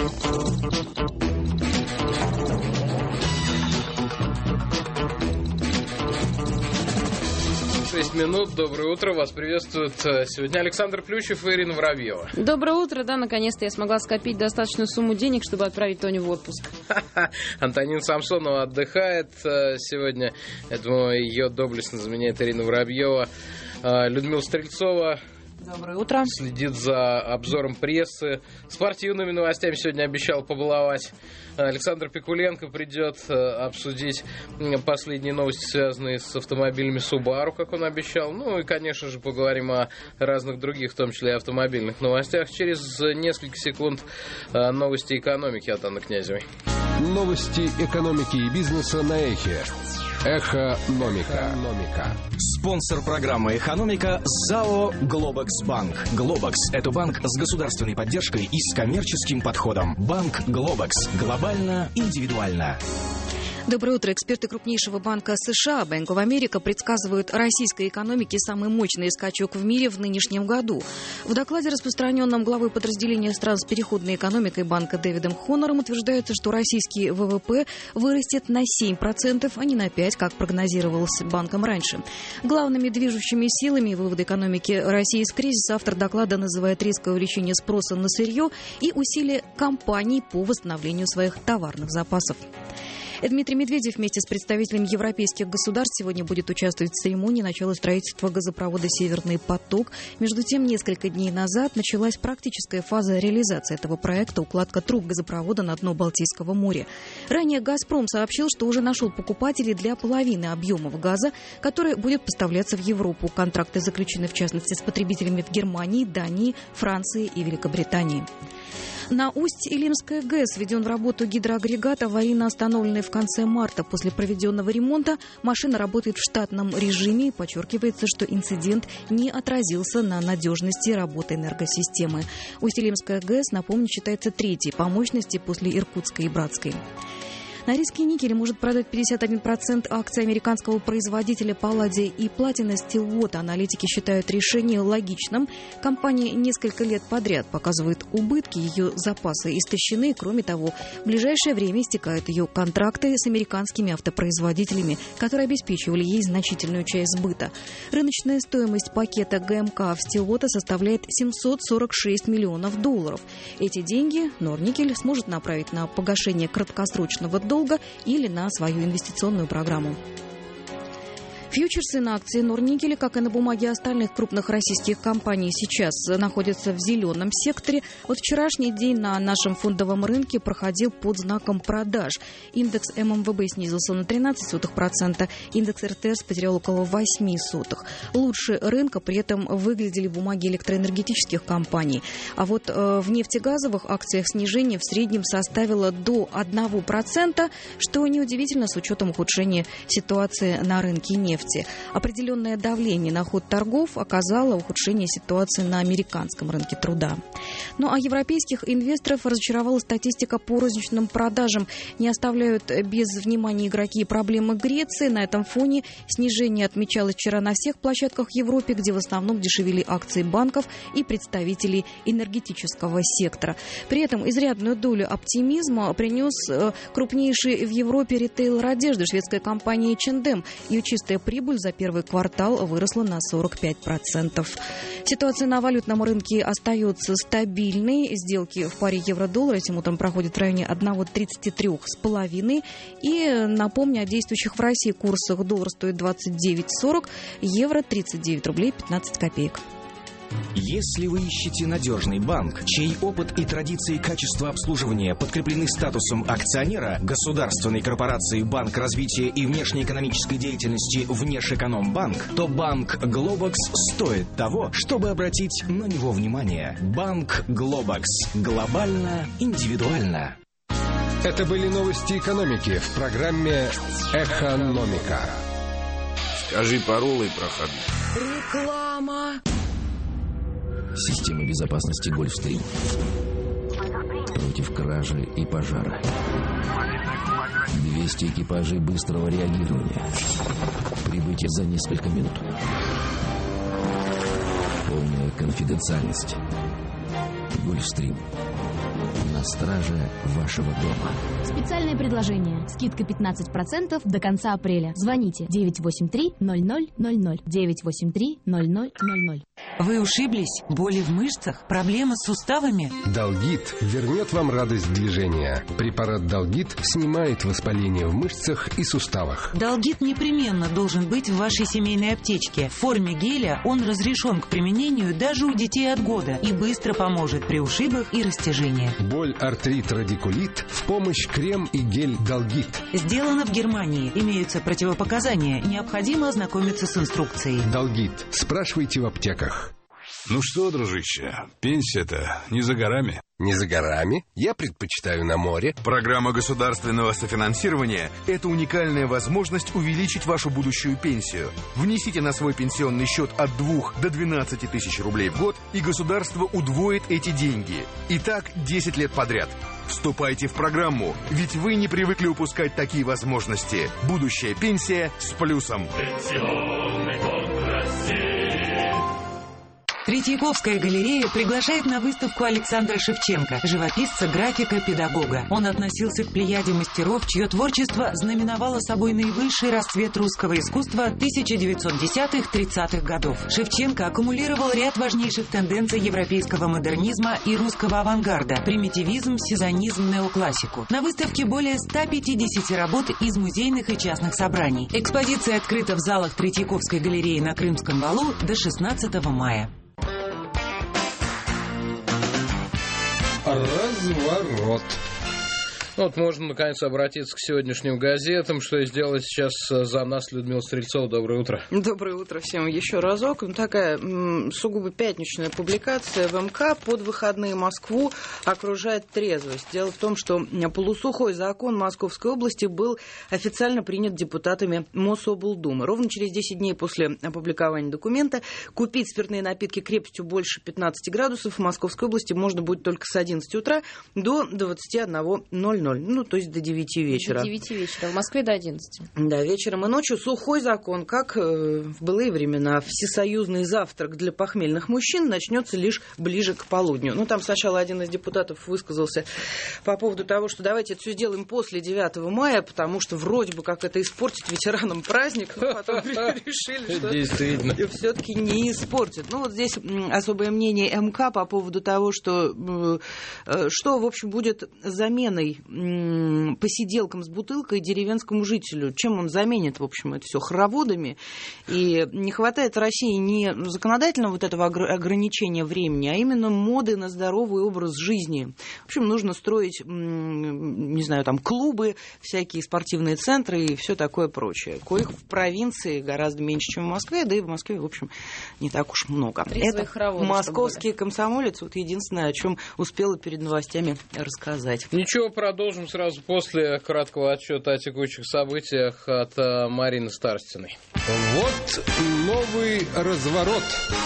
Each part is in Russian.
Минут. Доброе утро. Вас приветствует сегодня Александр Плющев и Ирина Воробьева. Доброе утро. Да, наконец-то я смогла скопить достаточную сумму денег, чтобы отправить Тоню в отпуск. Антонина Самсонова отдыхает сегодня. Этому ее доблестно заменяет Ирина Воробьева. Людмила Стрельцова Доброе утро. Следит за обзором прессы. Спортивными новостями сегодня обещал побаловать. Александр Пикуленко придет обсудить последние новости, связанные с автомобилями Subaru, как он обещал. Ну и, конечно же, поговорим о разных других, в том числе и автомобильных новостях. Через несколько секунд новости экономики от Анны Князевой. Новости экономики и бизнеса на Эхе. Экономика. Спонсор программы «Экономика» ЗАО «Глобекс Банк». «Глобекс» — это банк с государственной поддержкой и с коммерческим подходом. Банк «Глобекс». Глобально, индивидуально. Доброе утро. Эксперты крупнейшего банка США, Bank of America, предсказывают российской экономике самый мощный скачок в мире в нынешнем году. В докладе, распространенном главой подразделения стран с переходной экономикой банка Дэвидом Хонором, утверждается, что российский ВВП вырастет на 7%, а не на 5%, как прогнозировалось банком раньше. Главными движущими силами вывода экономики России из кризиса автор доклада называет резкое увеличение спроса на сырье и усилия компаний по восстановлению своих товарных запасов. Дмитрий Медведев вместе с представителями европейских государств сегодня будет участвовать в церемонии начала строительства газопровода «Северный поток». Между тем, несколько дней назад началась практическая фаза реализации этого проекта – укладка труб газопровода на дно Балтийского моря. Ранее «Газпром» сообщил, что уже нашел покупателей для половины объемов газа, который будет поставляться в Европу. Контракты заключены, в частности, с потребителями в Германии, Дании, Франции и Великобритании. На Усть-Илимской ГЭС введен в работу гидроагрегат, аварийно остановленный в конце марта. После проведенного ремонта машина работает в штатном режиме и подчеркивается, что инцидент не отразился на надежности работы энергосистемы. Усть-Илимская ГЭС, напомню, считается третьей по мощности после Иркутской и Братской. Норильский никель может продать 51% акций американского производителя палладия и платина Stillwater. Аналитики считают решение логичным. Компания несколько лет подряд показывает убытки, ее запасы истощены. Кроме того, в ближайшее время истекают ее контракты с американскими автопроизводителями, которые обеспечивали ей значительную часть сбыта. Рыночная стоимость пакета ГМК в Stillwater составляет $746 миллионов. Эти деньги Норникель сможет направить на погашение краткосрочного долга или на свою инвестиционную программу. Фьючерсы на акции Норникеля, как и на бумаге остальных крупных российских компаний, сейчас находятся в зеленом секторе. Вот вчерашний день на нашем фондовом рынке проходил под знаком продаж. Индекс ММВБ снизился на 0,13%, индекс РТС потерял около 0,08%. Лучше рынка при этом выглядели бумаги электроэнергетических компаний. А вот в нефтегазовых акциях снижение в среднем составило до 1%, что неудивительно с учетом ухудшения ситуации на рынке нефти. Определенное давление на ход торгов оказало ухудшение ситуации на американском рынке труда. Ну а европейских инвесторов разочаровала статистика по розничным продажам. Не оставляют без внимания игроки проблемы Греции. На этом фоне снижение отмечалось вчера на всех площадках в Европе, где в основном дешевели акции банков и представителей энергетического сектора. При этом изрядную долю оптимизма принес крупнейший в Европе ритейлер одежды, шведская компания H&M. Ее чистая прибыль за первый квартал выросла на 45%. Ситуация на валютном рынке остается стабильной. Сделки в паре евро-доллар этим утром проходят в районе 1,33,5. И напомню о действующих в России курсах. Доллар стоит 29,40, евро 39 рублей 15 копеек. Если вы ищете надежный банк, чей опыт и традиции качества обслуживания подкреплены статусом акционера государственной корпорации «Банк развития и внешнеэкономической деятельности Внешэкономбанк», то банк «Глобекс» стоит того, чтобы обратить на него внимание. Банк «Глобекс». Глобально, индивидуально. Это были новости экономики в программе «Экономика». Скажи паролы, проходи. Реклама. Система безопасности «Гольфстрим». Против кражи и пожара. 200 экипажей быстрого реагирования. Прибытие за несколько минут. Полная конфиденциальность. «Гольфстрим». на страже вашего дома. Специальное предложение. Скидка 15% до конца апреля. Звоните 983-0000. 983-0000. Вы ушиблись? Боли в мышцах? Проблемы с суставами? Долгит вернет вам радость движения. Препарат Долгит снимает воспаление в мышцах и суставах. Долгит непременно должен быть в вашей семейной аптечке. В форме геля он разрешен к применению даже у детей от года и быстро поможет при ушибах и растяжениях. Боль, артрит, радикулит — в помощь крем и гель Долгит. Сделано в Германии. Имеются противопоказания. Необходимо ознакомиться с инструкцией. Долгит. Спрашивайте в аптеках. Ну что, дружище, пенсия-то не за горами. Не за горами. Я предпочитаю на море. Программа государственного софинансирования – это уникальная возможность увеличить вашу будущую пенсию. Внесите на свой пенсионный счет от 2 до 12 тысяч рублей в год, и государство удвоит эти деньги. И так 10 лет подряд. Вступайте в программу, ведь вы не привыкли упускать такие возможности. Будущая пенсия с плюсом. Пенсионный фонд России. Третьяковская галерея приглашает на выставку Александра Шевченко, живописца, графика, педагога. Он относился к плеяде мастеров, чье творчество знаменовало собой наивысший расцвет русского искусства 1910-30-х годов. Шевченко аккумулировал ряд важнейших тенденций европейского модернизма и русского авангарда – примитивизм, сезонизм, неоклассику. На выставке более 150 работ из музейных и частных собраний. Экспозиция открыта в залах Третьяковской галереи на Крымском валу до 16 мая. Разворот. Вот можно, наконец, обратиться к сегодняшним газетам, что и сделать сейчас за нас Людмила Стрельцова. Доброе утро. Доброе утро всем еще разок. Такая сугубо пятничная публикация в МК. Под выходные Москву окружает трезвость. Дело в том, что полусухой закон Московской области был официально принят депутатами Мособлдумы. Ровно через 10 дней после опубликования документа купить спиртные напитки крепостью больше 15 градусов в Московской области можно будет только с 11 утра до 21:00. Ну, то есть до 9 вечера. До 9 вечера. В Москве до 11. Да, вечером и ночью сухой закон. Как в былые времена, всесоюзный завтрак для похмельных мужчин начнется лишь ближе к полудню. Ну, там сначала один из депутатов высказался по поводу того, что давайте это все сделаем после 9 мая, потому что вроде бы как это испортит ветеранам праздник, но потом решили, что все-таки не испортит. Ну, вот здесь особое мнение МК по поводу того, что в общем, будет заменой посиделкам с бутылкой деревенскому жителю. Чем он заменит, в общем, это все хороводами. И не хватает России не законодательного вот этого ограничения времени, а именно моды на здоровый образ жизни. В общем, нужно строить, не знаю, там клубы, всякие спортивные центры и все такое прочее. Коих в провинции гораздо меньше, чем в Москве, да и в Москве, в общем, не так уж много. Это московский комсомолец, вот единственное, о чем успела перед новостями рассказать. Ничего, продолжим сразу после краткого отчета о текущих событиях от Марины Старостиной. Вот новый разворот.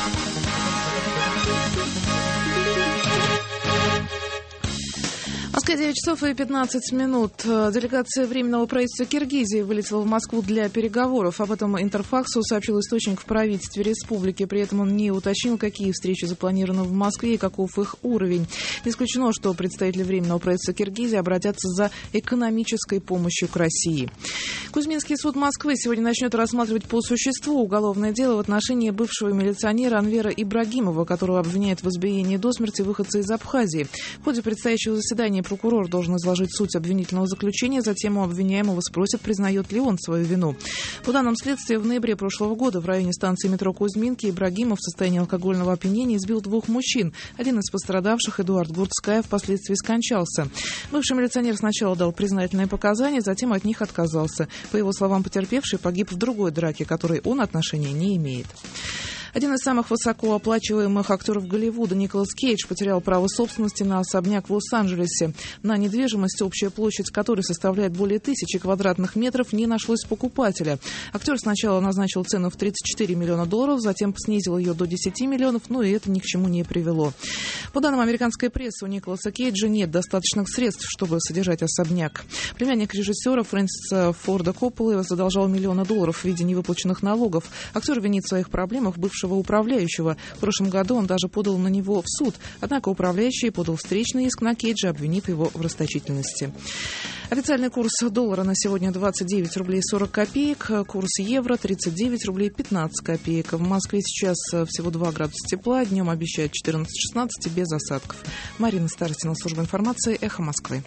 В Москве 9 часов и 15 минут. Делегация Временного правительства Киргизии вылетела в Москву для переговоров. Об этом Интерфаксу сообщил источник в правительстве республики. При этом он не уточнил, какие встречи запланированы в Москве и каков их уровень. Не исключено, что представители Временного правительства Киргизии обратятся за экономической помощью к России. Кузьминский суд Москвы сегодня начнет рассматривать по существу уголовное дело в отношении бывшего милиционера Анвера Ибрагимова, которого обвиняют в избиении до смерти выходца из Абхазии. В ходе предстоящего заседания прокурор должен изложить суть обвинительного заключения, затем у обвиняемого спросят, признает ли он свою вину. По данным следствия, в ноябре прошлого года в районе станции метро Кузьминки Ибрагимов в состоянии алкогольного опьянения избил 2 мужчин. Один из пострадавших, Эдуард Гурцкая, впоследствии скончался. Бывший милиционер сначала дал признательные показания, затем от них отказался. По его словам, потерпевший погиб в другой драке, к которой он отношения не имеет. Один из самых высокооплачиваемых актеров Голливуда, Николас Кейдж, потерял право собственности на особняк в Лос-Анджелесе. На недвижимость, общая площадь которой составляет более 1000 квадратных метров, не нашлось покупателя. Актер сначала назначил цену в $34 миллиона, затем снизил ее до 10 миллионов, но и это ни к чему не привело. По данным американской прессы, у Николаса Кейджа нет достаточных средств, чтобы содержать особняк. Племянник режиссера Фрэнсиса Форда Копполы задолжал $1 миллион в виде невыплаченных налогов. Актер винит в своих проблемах бывшего бывшего управляющего. В прошлом году он даже подал на него в суд. Однако управляющий подал встречный иск на Кейджа, обвинив его в расточительности. Официальный курс доллара на сегодня 29 рублей 40 копеек, курс евро 39 рублей 15 копеек. В Москве сейчас всего 2 градуса тепла, днем обещают 14-16 без осадков. Марина Старостина, служба информации, «Эхо Москвы».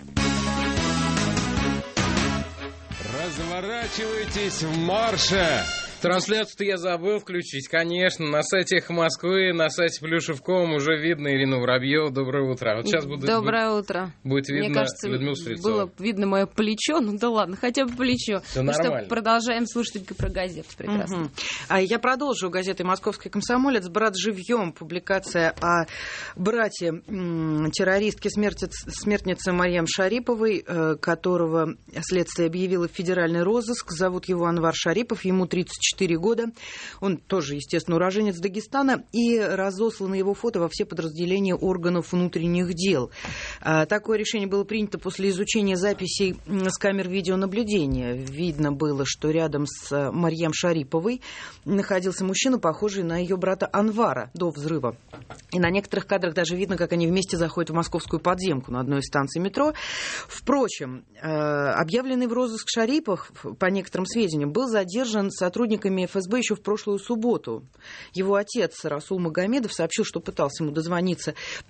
Разворачивайтесь в марше! Трансляцию-то я забыл включить, конечно. На сайте «Эхо Москвы», на сайте Плюшев.ком уже видно Ирину Воробьеву. Доброе утро. Вот сейчас Доброе утро. Будет видно. Мне кажется, Людмилу Стрельцову. было видно мое плечо. Ну да ладно, хотя бы плечо. Все нормально. Что, продолжаем слушать только про газету. Прекрасно. Угу. А я продолжу газетой «Московский комсомолец». «Брат живьем». Публикация о брате террористки, смертницы Марьям Шариповой, которого следствие объявило в федеральный розыск. Зовут его Анвар Шарипов. Ему 34 года. Он тоже, естественно, уроженец Дагестана. И разосланы его фото во все подразделения органов внутренних дел. Такое решение было принято после изучения записей с камер видеонаблюдения. Видно было, что рядом с Марьям Шариповой находился мужчина, похожий на ее брата Анвара до взрыва. И на некоторых кадрах даже видно, как они вместе заходят в московскую подземку на одной из станций метро. Впрочем, объявленный в розыск Шарипов, по некоторым сведениям, был задержан сотрудниками ФСБ еще в прошлую субботу. Его отец Расул Магомедов сообщил, что пытался ему дозвониться,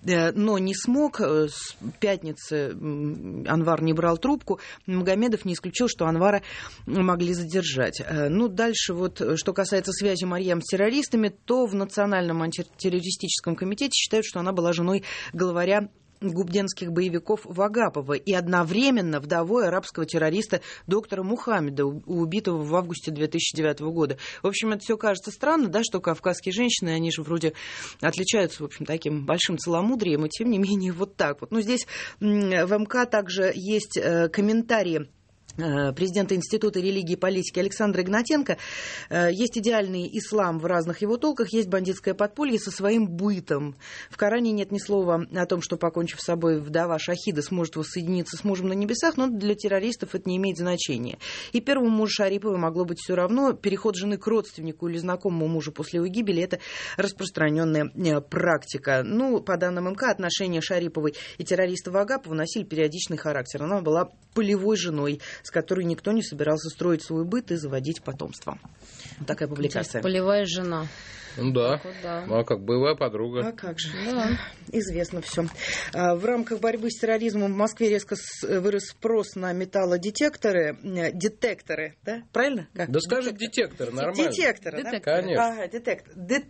но не смог. С пятницы Анвар не брал трубку. Магомедов не исключил, что Анвара могли задержать. Ну, дальше вот, что касается связи Марьям с террористами, то в Национальном антитеррористическом комитете считают, что она была женой главаря губденских боевиков Вагапова и одновременно вдовой арабского террориста доктора Мухаммеда, убитого в августе 2009 года. В общем, это все кажется странно, да, что кавказские женщины, они же вроде отличаются, в общем, таким большим целомудрием, и тем не менее вот так вот. Но здесь в МК также есть комментарии президента Института религии и политики Александра Игнатенко. Есть идеальный ислам в разных его толках, есть бандитское подполье со своим бытом. В Коране нет ни слова о том, что, покончив с собой, вдова шахида сможет воссоединиться с мужем на небесах, но для террористов это не имеет значения. И первому мужу Шариповой могло быть все равно. Переход жены к родственнику или знакомому мужу после его гибели – это распространенная практика. Ну, по данным МК, отношения Шариповой и террориста Вагапова носили периодичный характер. Она была полевой женой, с которой никто не собирался строить свой быт и заводить потомство. Такая публикация. Полевая жена. Ну да. Вот, да. Ну, а как боевая подруга. А как же. Да. Известно все. В рамках борьбы с терроризмом в Москве резко вырос спрос на металлодетекторы. Детекторы, да? Правильно? Как? Да скажи детекторы, нормально. Детекторы, да? Конечно. Ага, детектор.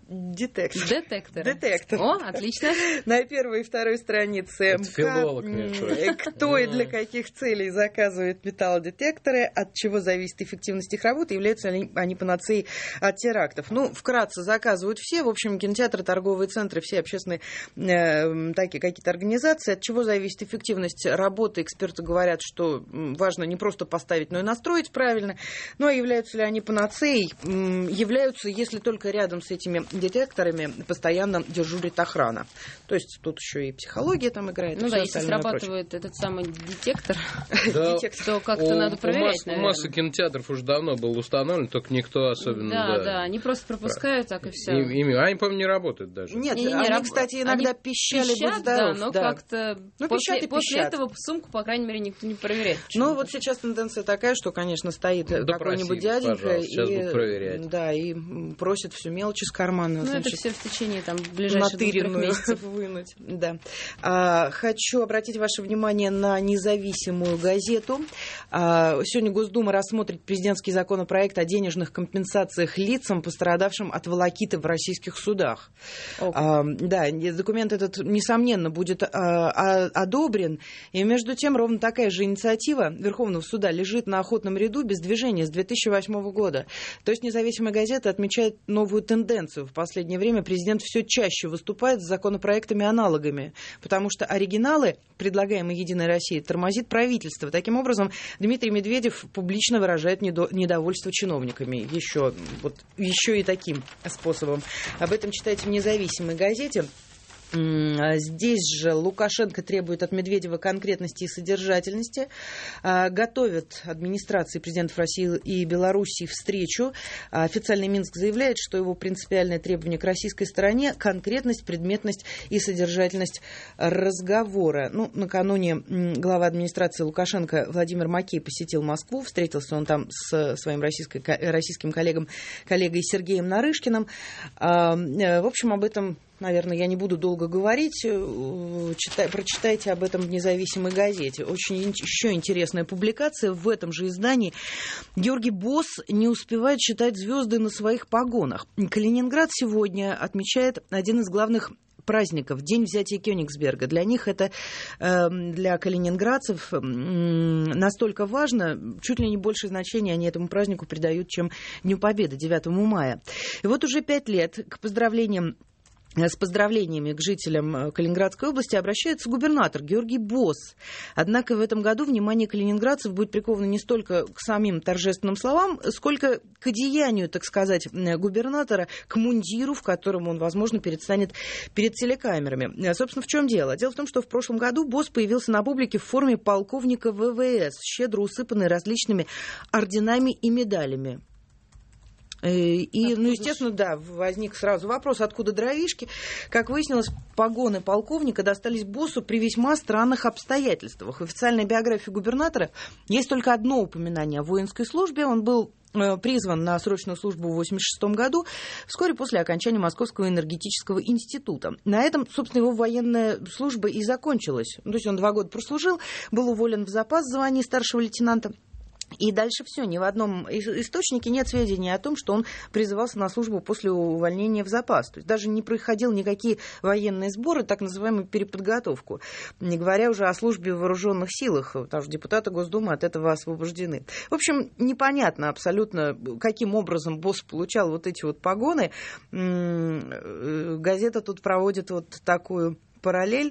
Детектор. О, отлично. На первой и второй странице Это филолог, кто и для каких целей заказывает металлодетекторы, от чего зависит эффективность их работы, являются ли они панацеей от терактов. Ну, вкратце, заказывают все, в общем, кинотеатры, торговые центры, все общественные такие какие-то организации. От чего зависит эффективность работы? Эксперты говорят, что важно не просто поставить, но и настроить правильно. Ну, а являются ли они панацеей? Являются, если только рядом с этими детекторами постоянно дежурит охрана. То есть тут еще и психология там играет. Ну да, если срабатывает этот самый детектор, то как-то надо проверять, наверное. Масса кинотеатров уже давно был установлен, только никто особенно... Да, они просто пропускают, так и все. Они, по-моему, не работают даже. Нет, они, кстати, иногда пищали, будь здоров. Да, но как-то после этого сумку, по крайней мере, никто не проверяет. Ну, вот сейчас тенденция такая, что, конечно, стоит какой-нибудь дяденька и просит всю мелочь из кармана. Ну, это все в течение ближайших 2-3 месяцев вынуть. Да. Хочу обратить ваше внимание на независимую газету. Сегодня Госдума рассмотрит президентский законопроект о денежных компенсациях лицам, пострадавшим от волокиты в российских судах. Да, документ этот, несомненно, будет одобрен. И, между тем, ровно такая же инициатива Верховного суда лежит на охотном ряду без движения с 2008 года. То есть независимая газета отмечает новую тенденцию. В последнее время президент все чаще выступает с законопроектами-аналогами, потому что оригиналы, предлагаемые «Единой Россией», тормозит правительство. Таким образом, Дмитрий Медведев публично выражает недовольство чиновниками. Еще и таким способом. Об этом читайте в независимой газете. Здесь же Лукашенко требует от Медведева конкретности и содержательности. Готовят администрации президентов России и Белоруссии встречу. Официальный Минск заявляет, что его принципиальное требование к российской стороне – конкретность, предметность и содержательность разговора. Накануне глава администрации Лукашенко Владимир Макей посетил Москву. Встретился он там с своим российским коллегой Сергеем Нарышкиным. В общем, об этом, наверное, я не буду долго говорить. Прочитайте об этом в независимой газете. Очень еще интересная публикация. В этом же издании Георгий Босс не успевает считать звезды на своих погонах. Калининград сегодня отмечает один из главных праздников – День взятия Кёнигсберга. Для них это, для калининградцев, настолько важно, чуть ли не большее значение они этому празднику придают, чем Дню Победы, 9 мая. И вот уже 5 лет с поздравлениями к жителям Калининградской области обращается губернатор Георгий Босс. Однако в этом году внимание калининградцев будет приковано не столько к самим торжественным словам, сколько к одеянию, так сказать, губернатора, к мундиру, в котором он, возможно, предстанет перед телекамерами. Собственно, в чем дело? Дело в том, что в прошлом году Босс появился на публике в форме полковника ВВС, щедро усыпанный различными орденами и медалями. Естественно, да, возник сразу вопрос, откуда дровишки. Как выяснилось, погоны полковника достались Боссу при весьма странных обстоятельствах. В официальной биографии губернатора есть только одно упоминание о воинской службе. Он был призван на срочную службу в 1986 году, вскоре после окончания Московского энергетического института. На этом, собственно, его военная служба и закончилась. То есть он 2 года прослужил, был уволен в запас в звании старшего лейтенанта. И дальше все. Ни в одном источнике нет сведений о том, что он призывался на службу после увольнения в запас. То есть даже не проходил никакие военные сборы, так называемую переподготовку. Не говоря уже о службе в вооруженных силах, потому что депутаты Госдумы от этого освобождены. В общем, непонятно абсолютно, каким образом Босс получал вот эти вот погоны. Газета тут проводит вот такую параллель.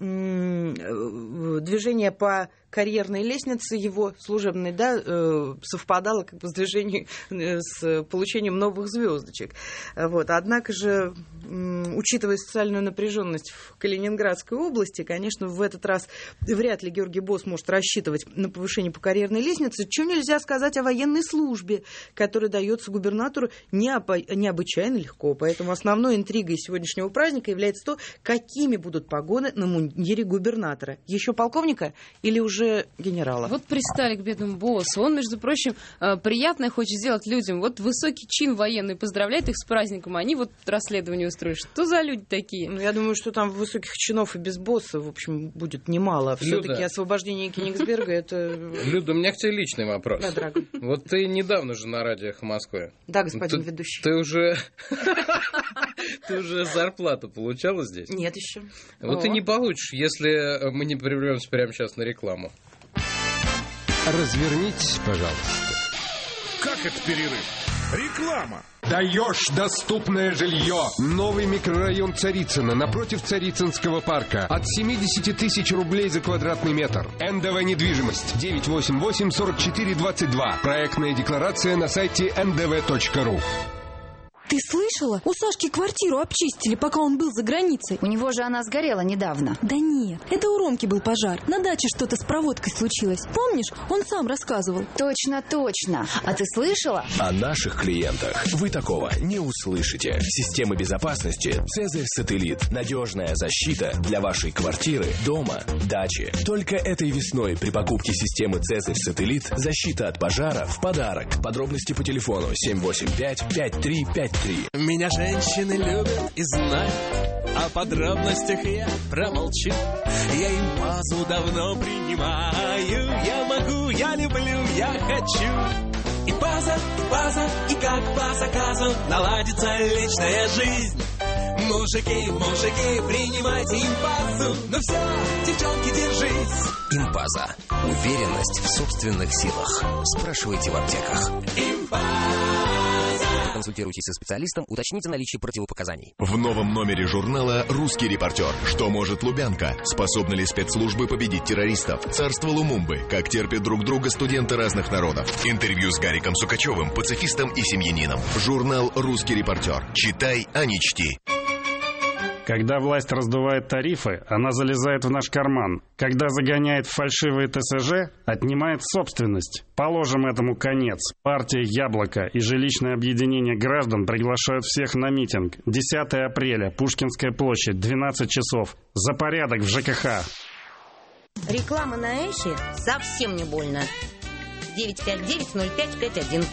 Движение по карьерной лестнице его служебной, да, совпадало как бы с движением, с получением новых звездочек. Вот. Однако же, учитывая социальную напряженность в Калининградской области, конечно, в этот раз вряд ли Георгий Босс может рассчитывать на повышение по карьерной лестнице, чего нельзя сказать о военной службе, которая дается губернатору необычайно легко. Поэтому основной интригой сегодняшнего праздника является то, какими будут погоны на мундире губернатора. Еще полковника или уже генерала? Вот пристали к бедному Боссу. Он, между прочим, приятное хочет сделать людям. Вот высокий чин военный поздравляет их с праздником, а они вот расследование устроят. Что за люди такие? Я думаю, что там высоких чинов и без Босса, в общем, будет немало. Все-таки освобождение Кёнигсберга — это... Люда, у меня к тебе личный вопрос. Да, дорогой. Вот ты недавно же на радио «Эхо Москвы». Да, господин ведущий. Ты уже зарплату получала здесь? Нет еще. Вот ты не получишь, если мы не прервемся прямо сейчас на рекламу. Развернитесь, пожалуйста. Как это перерыв? Реклама. Даешь доступное жилье. Новый микрорайон Царицыно напротив Царицынского парка. От 70 тысяч рублей за квадратный метр. НДВ недвижимость. 988-44-22. Проектная декларация на сайте ndv.ru. Ты слышала? У Сашки квартиру обчистили, пока он был за границей. У него же она сгорела недавно. Да нет, это у Ромки был пожар. На даче что-то с проводкой случилось. Помнишь? Он сам рассказывал. Точно, точно. А ты слышала? О наших клиентах вы такого не услышите. Система безопасности «Цезарь Сателлит». Надежная защита для вашей квартиры, дома, дачи. Только этой весной при покупке системы «Цезарь Сателлит» защита от пожара в подарок. Подробности по телефону 785-5353. Меня женщины любят и знают, о подробностях я промолчу. Я им пазу давно принимаю. Я могу, я люблю, я хочу. И паза, и как по заказу наладится личная жизнь. Мужики, принимайте импазу. Ну все, девчонки, держись. Импаза. Уверенность в собственных силах. Спрашивайте в аптеках. Консультируйтесь со специалистом, уточните наличие противопоказаний. В новом номере журнала «Русский репортер». Что может Лубянка? Способны ли спецслужбы победить террористов? Царство Лумумбы. Как терпят друг друга студенты разных народов. Интервью с Гариком Сукачевым, пацифистом и семьянином. Журнал «Русский репортер». Читай, а не чти. Когда власть раздувает тарифы, она залезает в наш карман. Когда загоняет в фальшивые ТСЖ, отнимает собственность. Положим этому конец. Партия «Яблоко» и жилищное объединение граждан приглашают всех на митинг. 10 апреля, Пушкинская площадь, 12 часов. За порядок в ЖКХ. Реклама на Эше совсем не больно. 959-0551.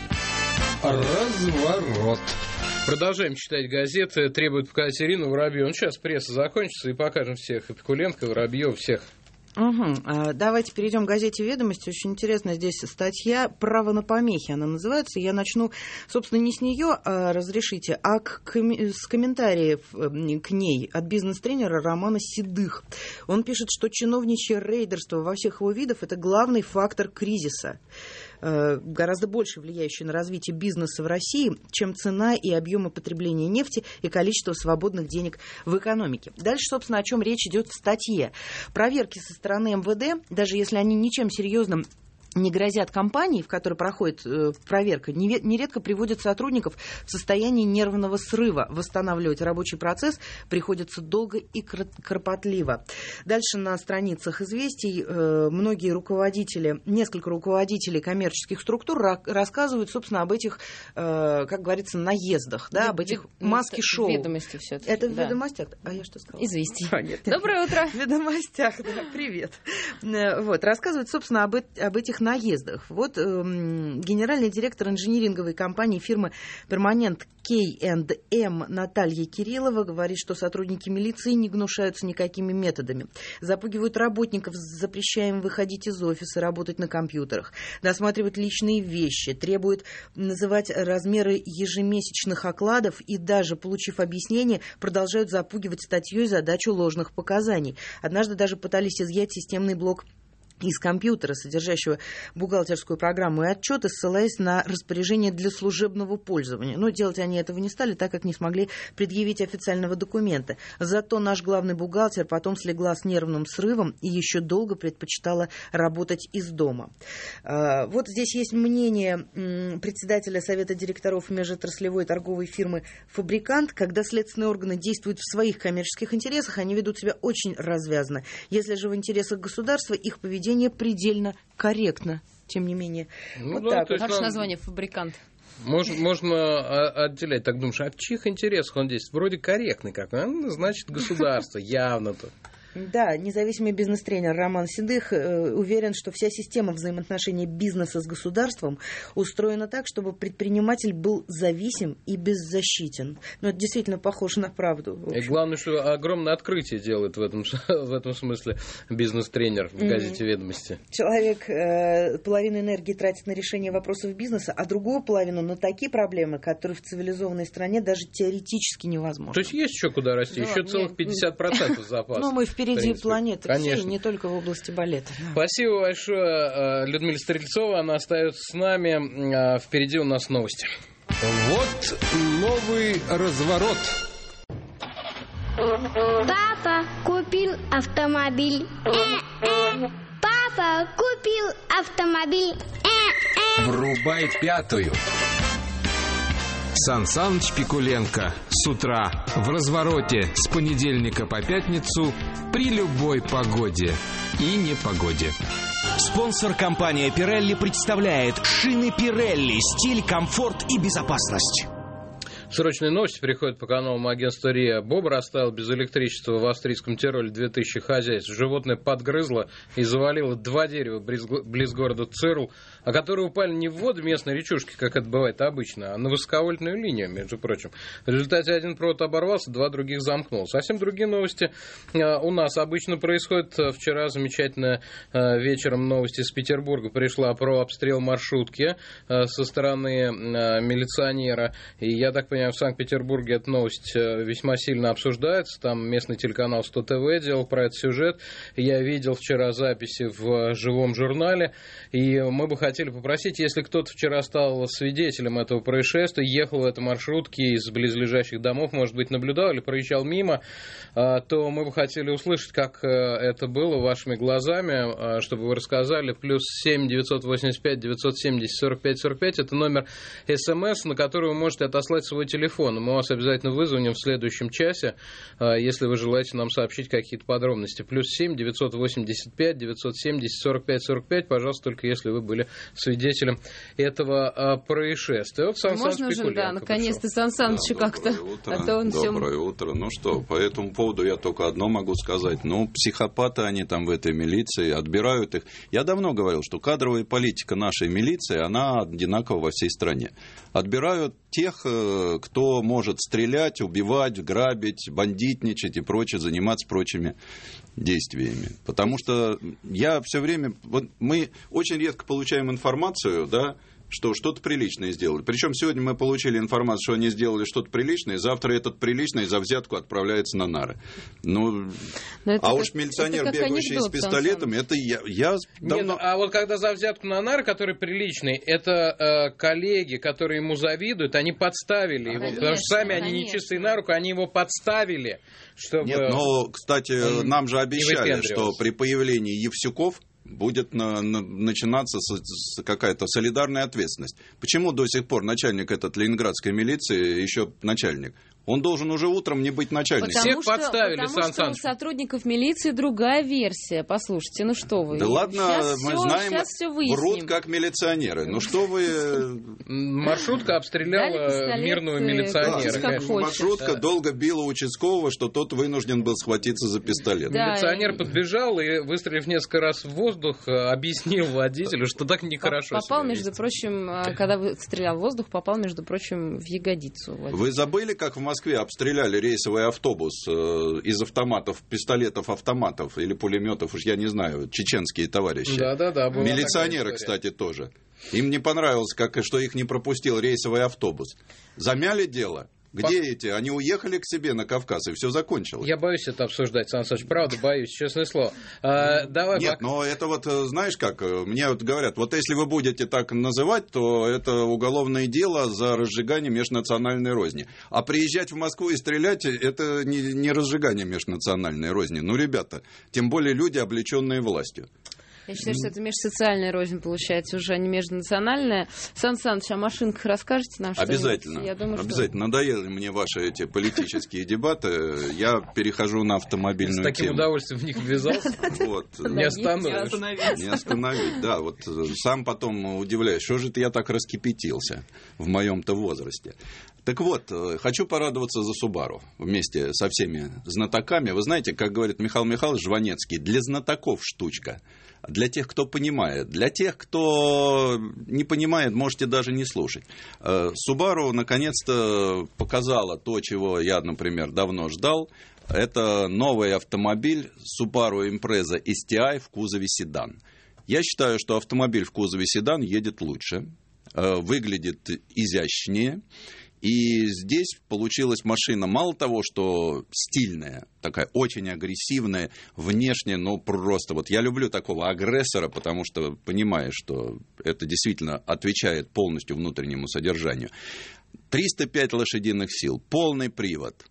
Разворот. Продолжаем читать газеты. Требуют показать Ирину Воробьеву. Ну, сейчас пресса закончится и покажем всех. И Пикуленко, и Воробьев, всех. Угу. Давайте перейдем к газете «Ведомости». Очень интересная здесь статья «Право на помехи» она называется. Я начну, собственно, не с нее, разрешите, а с комментариев к ней от бизнес-тренера Романа Седых. Он пишет, что чиновничье рейдерство во всех его видах – это главный фактор кризиса, гораздо больше влияющий на развитие бизнеса в России, чем цена и объемы потребления нефти и количество свободных денег в экономике. Дальше, собственно, о чем речь идет в статье. Проверки со стороны МВД, даже если они ничем серьезным не грозят компании, в которой проходит проверка, нередко приводят сотрудников в состояние нервного срыва. Восстанавливать рабочий процесс приходится долго и кропотливо. Дальше на страницах «Известий» несколько руководителей коммерческих структур рассказывают, собственно, об этих, как говорится, наездах, да, об этих маски-шоу. Ведомости все-таки. Это в «Ведомостях»? А я что сказала? «Известий». Доброе утро. В «Ведомостях», да, привет. Вот, рассказывают, собственно, об этих наездах. Вот генеральный директор инжиниринговой компании фирмы «Перманент K&M» Наталья Кириллова говорит, что сотрудники милиции не гнушаются никакими методами. Запугивают работников, запрещая им выходить из офиса, работать на компьютерах, досматривают личные вещи, требуют называть размеры ежемесячных окладов и даже, получив объяснение, продолжают запугивать статьей за дачу ложных показаний. Однажды даже пытались изъять системный блок из компьютера, содержащего бухгалтерскую программу и отчеты, ссылаясь на распоряжение для служебного пользования. Но делать они этого не стали, так как не смогли предъявить официального документа. Зато наш главный бухгалтер потом слегла с нервным срывом и еще долго предпочитала работать из дома. Вот здесь есть мнение председателя Совета директоров межотраслевой торговой фирмы «Фабрикант». Когда следственные органы действуют в своих коммерческих интересах, они ведут себя очень развязно. Если же в интересах государства, их поведение предельно корректно, тем не менее. Ну, вот да, так. Хорошее название «Фабрикант». Можно отделять, так думаешь, а в чьих интересах он действует? Вроде корректный какой, значит, государство, явно-то. Да, независимый бизнес-тренер Роман Седых уверен, что вся система взаимоотношений бизнеса с государством устроена так, чтобы предприниматель был зависим и беззащитен. Но это действительно похоже на правду. И главное, что огромное открытие делает в этом смысле бизнес-тренер в газете «Ведомости». Человек половину энергии тратит на решение вопросов бизнеса, а другую половину на такие проблемы, которые в цивилизованной стране даже теоретически невозможны. То есть есть еще куда расти, да, еще целых 50% запаса. Ну, мы впереди планеты всей, не только в области балета. Спасибо большое Людмиле Стрельцовой, она остается с нами. Впереди у нас новости. Вот новый разворот. Папа купил автомобиль. Папа купил автомобиль. Врубай пятую. Сан Саныч Пикуленко с утра в развороте с понедельника по пятницу при любой погоде и непогоде. Спонсор компания Pirelli представляет шины Pirelli. Стиль, комфорт и безопасность. Срочные новости приходят по каналам агентства РИА. Бобр оставил без электричества в австрийском Тироле 2000 хозяйств. Животное подгрызло и завалило 2 дерева близ города Цирл, а которые упали не в воду местной речушки, как это бывает обычно, а на высоковольтную линию, между прочим. В результате один провод оборвался, 2 других замкнул. Совсем другие новости у нас обычно происходят. Вчера замечательно вечером новости из Петербурга пришла про обстрел маршрутки со стороны милиционера. И я так понимаю, в Санкт-Петербурге эта новость весьма сильно обсуждается. Там местный телеканал 100 ТВ делал про этот сюжет. Я видел вчера записи в живом журнале. И мы бы хотели попросить, если кто-то вчера стал свидетелем этого происшествия, ехал в этой маршрутке из близлежащих домов, может быть, наблюдал или проезжал мимо, то мы бы хотели услышать, как это было вашими глазами, чтобы вы рассказали. Плюс 7 985 970 45 45. Это номер СМС, на который вы можете отослать свой телефону. Мы вас обязательно вызвоним в следующем часе, если вы желаете нам сообщить какие-то подробности. +7 985 970 45 45. Пожалуйста, только если вы были свидетелем этого происшествия. Вот Сан Саныч Пикуленко. Да, наконец-то Сан Санычу как-то. Доброе утро. Ну что, по этому поводу я только одно могу сказать. Ну, психопаты они там в этой милиции, отбирают их. Я давно говорил, что кадровая политика нашей милиции, она одинакова во всей стране. Отбирают тех, кто может стрелять, убивать, грабить, бандитничать и прочее, заниматься прочими действиями. Потому что я все время... Вот мы очень редко получаем информацию, да, что что-то приличное сделали. Причем сегодня мы получили информацию, что они сделали что-то приличное, завтра этот приличный за взятку отправляется на нары. Ну, а уж милиционер, бегающий с пистолетом, это я давно... Нет, а вот когда за взятку на нары, который приличный, это коллеги, которые ему завидуют, они подставили его, потому что сами они нечистые на руку, они его подставили, чтобы... Нет, но, кстати, нам же обещали, что при появлении Евсюков будет начинаться какая-то солидарная ответственность. Почему до сих пор начальник этот ленинградской милиции еще начальник? Он должен уже утром не быть начальником. Всех подставили, Сан Саныч. У сотрудников милиции другая версия. Послушайте, ну что вы. Да ладно, мы знаем, врут врут как милиционеры. Ну что вы... Маршрутка обстреляла мирного милиционера. Маршрутка долго била участкового, что тот вынужден был схватиться за пистолет. Милиционер подбежал и, выстрелив несколько раз в воздух, объяснил водителю, что так нехорошо. Попал, между прочим, когда стрелял в воздух, попал, между прочим, в ягодицу. Вы забыли, как в Москве обстреляли рейсовый автобус из автоматов, пистолетов-автоматов или пулеметов, уж я не знаю, чеченские товарищи. Да. Милиционеры, кстати, тоже. Им не понравилось, что их не пропустил рейсовый автобус. Замяли дело. Где эти? Они уехали к себе на Кавказ, и все закончилось. Я боюсь это обсуждать, Сан Саныч, правда боюсь, честное слово. Нет, но это вот, знаешь как, мне вот говорят, вот если вы будете так называть, то это уголовное дело за разжигание межнациональной розни. А приезжать в Москву и стрелять, это не разжигание межнациональной розни. Ну, ребята, тем более люди, облеченные властью. Я считаю, что это межсоциальная рознь получается уже, а не межнациональная. Сан Саныч, о машинках расскажете нам что-нибудь? Обязательно. Я думаю, обязательно. Надоели мне ваши эти политические дебаты. Я перехожу на автомобильную тему. С таким удовольствием в них ввязался. Не остановишь. Не остановить, да. Вот сам потом удивляюсь, что же я так раскипятился в моем-то возрасте. Так вот, хочу порадоваться за Subaru вместе со всеми знатоками. Вы знаете, как говорит Михаил Михайлович Жванецкий, для знатоков штучка. Для тех, кто понимает. Для тех, кто не понимает, можете даже не слушать. Subaru наконец-то показала то, чего я, например, давно ждал. Это новый автомобиль Subaru Impreza STI в кузове седан. Я считаю, что автомобиль в кузове седан едет лучше, выглядит изящнее. И здесь получилась машина, мало того, что стильная, такая очень агрессивная, внешне, но просто вот я люблю такого агрессора, потому что понимаю, что это действительно отвечает полностью внутреннему содержанию. 305 лошадиных сил, полный привод,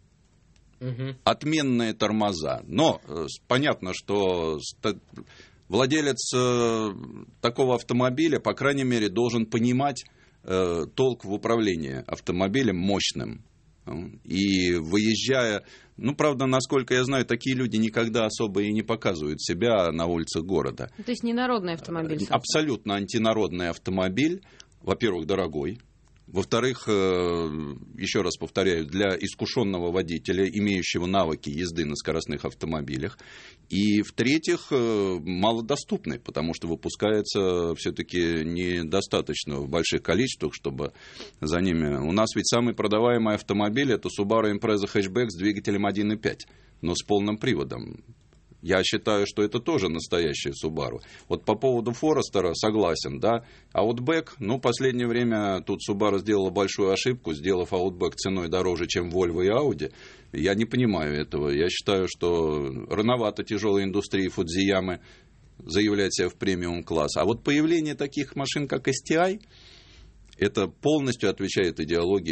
отменные тормоза. Но понятно, что владелец такого автомобиля, по крайней мере, должен понимать толк в управлении автомобилем мощным. И выезжая, ну, правда, насколько я знаю, такие люди никогда особо и не показывают себя на улицах города. То есть не народный автомобиль? Абсолютно антинародный автомобиль. Во-первых, дорогой. Во-вторых, еще раз повторяю, для искушенного водителя, имеющего навыки езды на скоростных автомобилях. И, в-третьих, малодоступный, потому что выпускается все-таки недостаточно в больших количествах, чтобы за ними... У нас ведь самый продаваемый автомобиль – это Subaru Impreza Hatchback с двигателем 1.5, но с полным приводом. Я считаю, что это тоже настоящая Subaru. Вот по поводу Форестера согласен, да. Outback, ну, в последнее время тут Subaru сделала большую ошибку, сделав Outback ценой дороже, чем Volvo и Audi. Я не понимаю этого. Я считаю, что рановато тяжелой индустрии Фудзиямы заявлять себя в премиум-класс. А вот появление таких машин, как STI, это полностью отвечает идеологии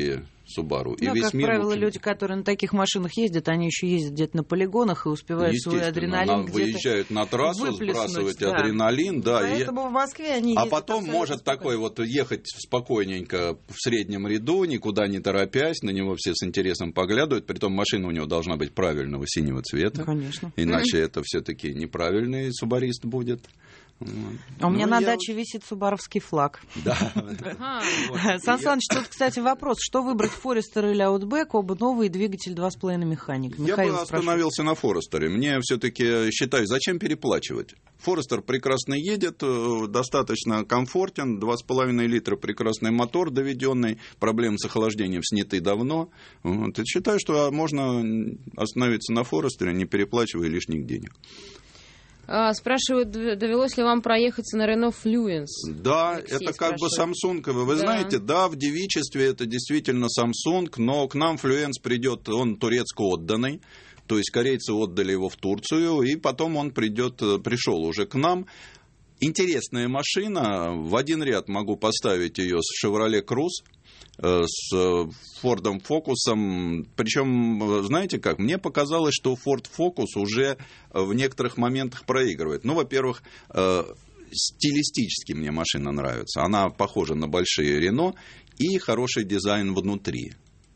Subaru. И Ну, весь как мир, правило, в общем, люди, которые на таких машинах ездят, они еще ездят где-то на полигонах и успевают свой адреналин где-то выезжают на трассу, сбрасывать адреналин. Да, поэтому в Москве они ездят. А потом может такой вот ехать спокойненько в среднем ряду, никуда не торопясь, на него все с интересом поглядывают, притом машина у него должна быть правильного синего цвета. Конечно. Иначе это все-таки неправильный субарист будет. А у меня на даче висит субаровский флаг. Да. Сан Саныч, тут, кстати, вопрос. Что выбрать, Форестер или Аутбэк? Оба новые, двигатель 2,5 механик. Я бы остановился на Форестере. Мне все-таки, считаю, зачем переплачивать? Форестер прекрасно едет, достаточно комфортен, 2,5 литра прекрасный мотор доведенный, проблемы с охлаждением сняты давно. Вот. И считаю, что можно остановиться на Форестере, не переплачивая лишних денег. Спрашивают, довелось ли вам проехаться на Renault Fluence? Да, Алексей это как бы спрашивает. Samsung. Вы знаете, да, в девичестве это действительно Samsung, но к нам Fluence придет, он турецко отданный. То есть корейцы отдали его в Турцию, и потом он пришел уже к нам. Интересная машина. В один ряд могу поставить ее с Chevrolet Cruze, с Ford Focus'ом. Причем, знаете как, мне показалось, что Ford Focus уже в некоторых моментах проигрывает. Ну, во-первых, стилистически мне машина нравится. Она похожа на большие Renault и хороший дизайн внутри.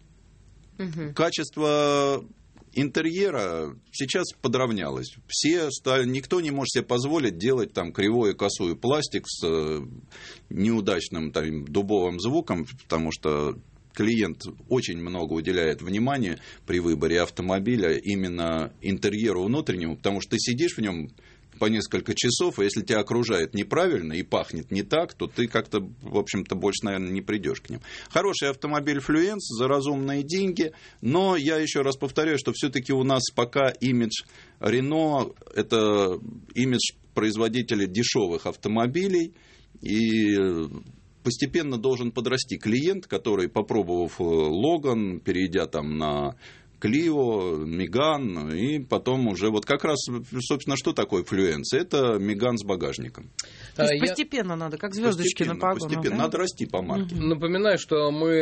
Качество интерьера сейчас подравнялось. Никто не может себе позволить делать там кривой и косой пластик с неудачным там, дубовым звуком, потому что клиент очень много уделяет внимания при выборе автомобиля именно интерьеру внутреннему, потому что ты сидишь в нем по несколько часов, и если тебя окружает неправильно и пахнет не так, то ты как-то, в общем-то, больше, наверное, не придешь к ним. Хороший автомобиль Fluence за разумные деньги, но я еще раз повторяю, что все-таки у нас пока имидж Renault – это имидж производителя дешевых автомобилей, и постепенно должен подрасти клиент, который, попробовав Логан, перейдя там на Клио, Меган, и потом уже вот как раз, собственно, что такое Fluence? Это Меган с багажником. То есть постепенно надо, как звездочки на погонах. Постепенно, да? Надо расти по марке. Напоминаю, что мы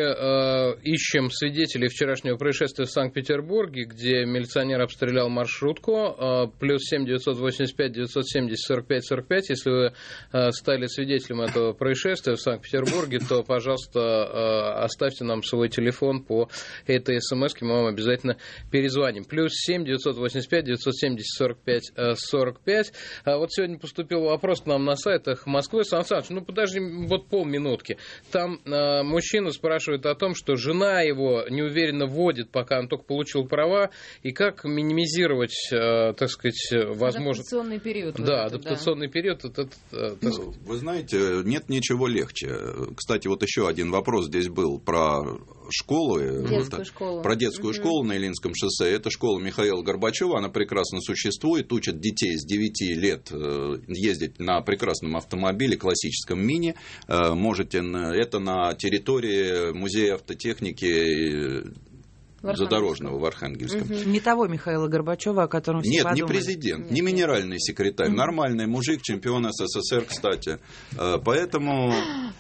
ищем свидетелей вчерашнего происшествия в Санкт-Петербурге, где милиционер обстрелял маршрутку, плюс 7 985 970 45 45. Если вы стали свидетелем этого происшествия в Санкт-Петербурге, то, пожалуйста, оставьте нам свой телефон по этой смс-ке, мы вам обязательно перезвоним. Плюс 7 985 970 45 45. Вот сегодня поступил вопрос к нам на сайтах Москвы. Сан Саныч, ну подожди, вот полминутки. Там мужчина спрашивает о том, что жена его неуверенно водит, пока он только получил права, и как минимизировать, так сказать, возможно... Адаптационный период. Да, адаптационный период. Вы знаете, нет ничего легче. Кстати, вот еще один вопрос здесь был про школу. Детскую школу. Про детскую школу на Ильинском шоссе. Это школа Михаила Горбачева, она прекрасно существует, учат детей с 9 лет ездить на прекрасном автомобиле, классическом мини. Можете, это на территории музея автотехники задорожного в Архангельском. Не того Михаила Горбачева, о котором все подумали. Нет, не президент, не минеральный секретарь, нормальный мужик, чемпион СССР, кстати. Поэтому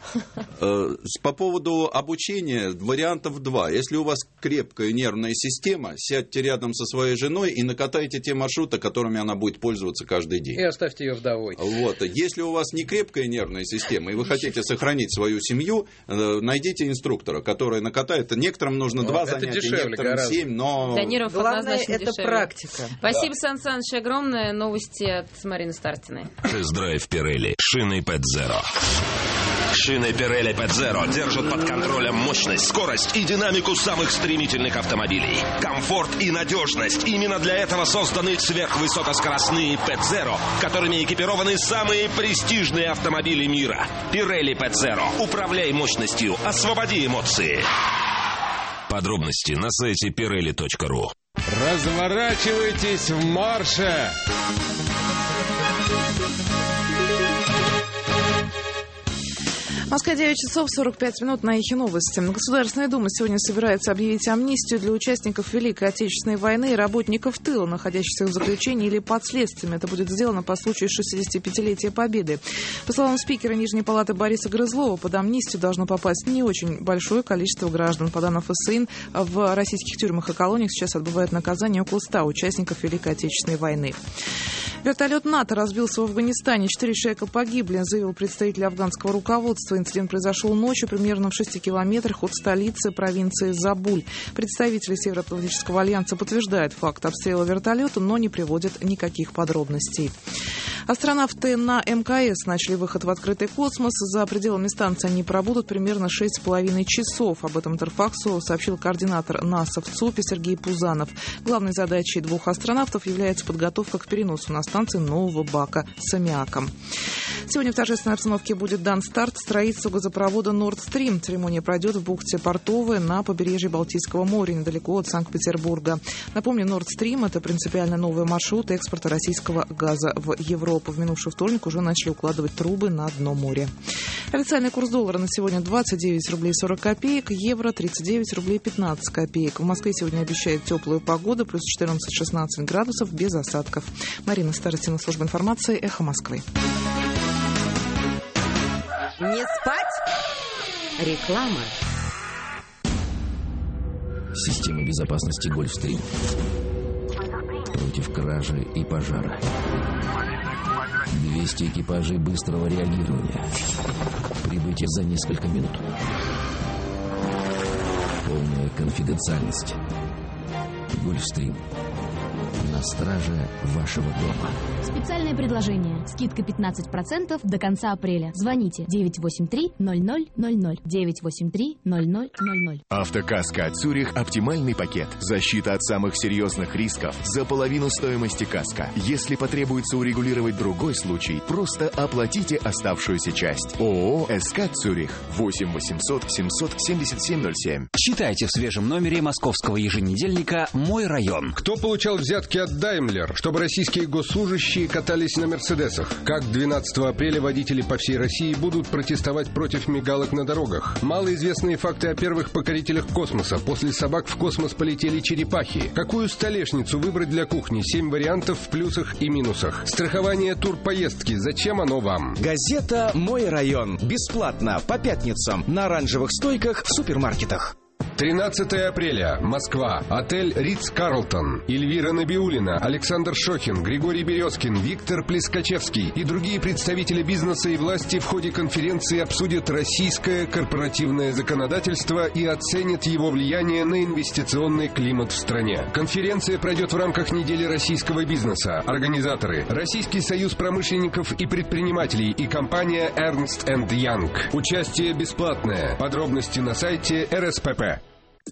по поводу обучения вариантов два. Если у вас крепкая нервная система, сядьте рядом со своей женой и накатайте те маршруты, которыми она будет пользоваться каждый день. И оставьте ее вдовой. Вот. Если у вас не крепкая нервная система, и вы хотите сохранить свою семью, найдите инструктора, который накатает. Некоторым нужно 2 занятия, некоторым 7, но... Для нервов главное, это дешевле. практика. Спасибо, Сан Саныч, огромное. Новости от Марины Стартиной. Тест-драйв Pirelli. Шины Pet Zero. Шины Pirelli Pet Zero держат под контролем мощность, скорость и динамику самых стремительных автомобилей. Комфорт и надежность. Именно для этого созданы сверхвысокоскоростные Pet Zero, которыми экипированы самые престижные автомобили мира. Pirelli Pet Zero. Управляй мощностью, освободи эмоции. Подробности на сайте pirelli.ru. Разворачивайтесь в марше! Москва, 9 часов 45 минут, на Эхе новости. Государственная Дума сегодня собирается объявить амнистию для участников Великой Отечественной войны и работников тыла, находящихся в заключении или под следствием. Это будет сделано по случаю 65-летия Победы. По словам спикера Нижней палаты Бориса Грызлова, под амнистию должно попасть не очень большое количество граждан. По данным ФСИН, в российских тюрьмах и колониях сейчас отбывают наказание около 100 участников Великой Отечественной войны. Вертолет НАТО разбился в Афганистане. 4 человека погибли, заявил представитель афганского руководства. Инцидент произошел ночью, примерно в 6 километрах от столицы провинции Забуль. Представители Североатлантического альянса подтверждают факт обстрела вертолета, но не приводят никаких подробностей. Астронавты на МКС начали выход в открытый космос. За пределами станции они пробудут примерно 6,5 часов. Об этом Интерфаксу сообщил координатор НАСА в ЦУПе Сергей Пузанов. Главной задачей двух астронавтов является подготовка к переносу на станции нового бака с аммиаком. Сегодня в торжественной обстановке будет дан старт строительству газопровода Nord Stream. Церемония пройдет в бухте Портовая на побережье Балтийского моря, недалеко от Санкт-Петербурга. Напомню, Nord Stream – это принципиально новый маршрут экспорта российского газа в Европу. В минувший вторник уже начали укладывать трубы на дно моря. Официальный курс доллара на сегодня 29 рублей 40 копеек, евро 39 рублей 15 копеек. В Москве сегодня обещают теплую погоду, плюс 14-16 градусов, без осадков. Марина Старостина, служба информации, Эхо Москвы. Не спать? Реклама. Система безопасности Гольфстрим. Против кражи и пожара. 200 экипажей быстрого реагирования. Прибытие за несколько минут. Полная конфиденциальность. Гольфстрим. На страже вашего дома. Специальное предложение. Скидка 15% до конца апреля. Звоните 983-0000. 983-0000. Автокаска «Цюрих» – оптимальный пакет. Защита от самых серьезных рисков за половину стоимости каска. Если потребуется урегулировать другой случай, просто оплатите оставшуюся часть. ООО «СК Цюрих». 8 800 777 07. Читайте в свежем номере московского еженедельника «Мой район». Кто получал взятки от Daimler, чтобы российские госслужащие катались на «Мерседесах»? Как 12 апреля водители по всей России будут протестовать против мигалок на дорогах? Малоизвестные факты о первых покорителях космоса. После собак в космос полетели черепахи. Какую столешницу выбрать для кухни? 7 вариантов в плюсах и минусах. Страхование турпоездки. Зачем оно вам? Газета «Мой район». Бесплатно по пятницам на оранжевых стойках в супермаркетах. 13 апреля. Москва. Отель «Ритц-Карлтон». Эльвира Набиуллина, Александр Шохин, Григорий Березкин, Виктор Плескачевский и другие представители бизнеса и власти в ходе конференции обсудят российское корпоративное законодательство и оценят его влияние на инвестиционный климат в стране. Конференция пройдет в рамках недели российского бизнеса. Организаторы: Российский союз промышленников и предпринимателей и компания Ernst & Young. Участие бесплатное. Подробности на сайте РСПП.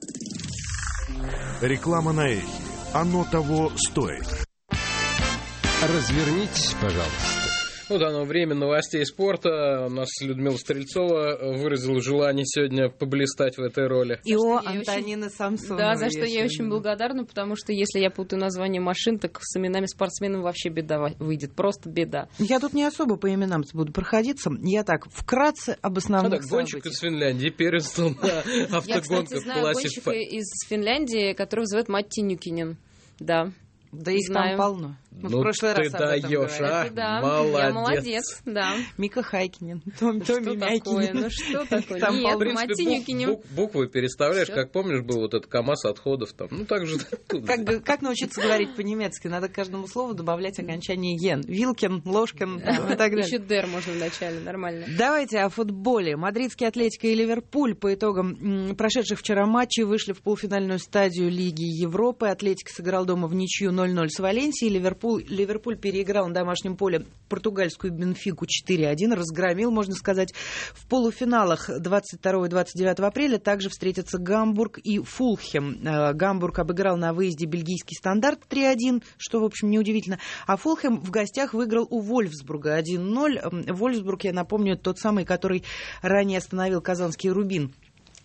Реклама на Эхе. Оно того стоит. Развернитесь, пожалуйста. Вот оно, время новостей спорта. У нас Людмила Стрельцова выразила желание сегодня поблистать в этой роли. И о Антонины Самсоновой. Да, за что я очень благодарна, потому что если я путаю название машин, так с именами спортсменов вообще беда выйдет. Просто беда. Я тут не особо по именам буду проходиться. Я так, вкратце об основных событиях. Гонщик из Финляндии первенствовал на автогонках. Я, кстати, знаю гонщика из Финляндии, который зовут Матти Нюкинен. Да. Да их там полно. Мы в прошлый раз об этом говорили. Да, молодец. Я молодец, да. Мика Хайкинен, Томми Мякинен. Ну что такое? Нет, Матти Нюкинен. Буквы переставляешь, как помнишь, был вот этот КамАЗ отходов там. Ну так же. Как научиться говорить по-немецки? Надо к каждому слову добавлять окончание «ен». Вилкин, Ложкин и так далее. Еще «дер» можно в начале, нормально. Давайте о футболе. Мадридский «Атлетико» и Ливерпуль по итогам прошедших вчера матчей вышли в полуфинальную стадию Лиги Европы. «Атлетико» сыграл дома в ничью 0-0 с Валенсией. Ливерпуль переиграл на домашнем поле португальскую Бенфику 4-1, разгромил, можно сказать. В полуфиналах 22 и 29 апреля также встретятся Гамбург и Фулхэм. Гамбург обыграл на выезде бельгийский Стандарт 3-1, что, в общем, неудивительно. А Фулхэм в гостях выиграл у Вольфсбурга 1-0. Вольфсбург, я напомню, тот самый, который ранее остановил казанский Рубин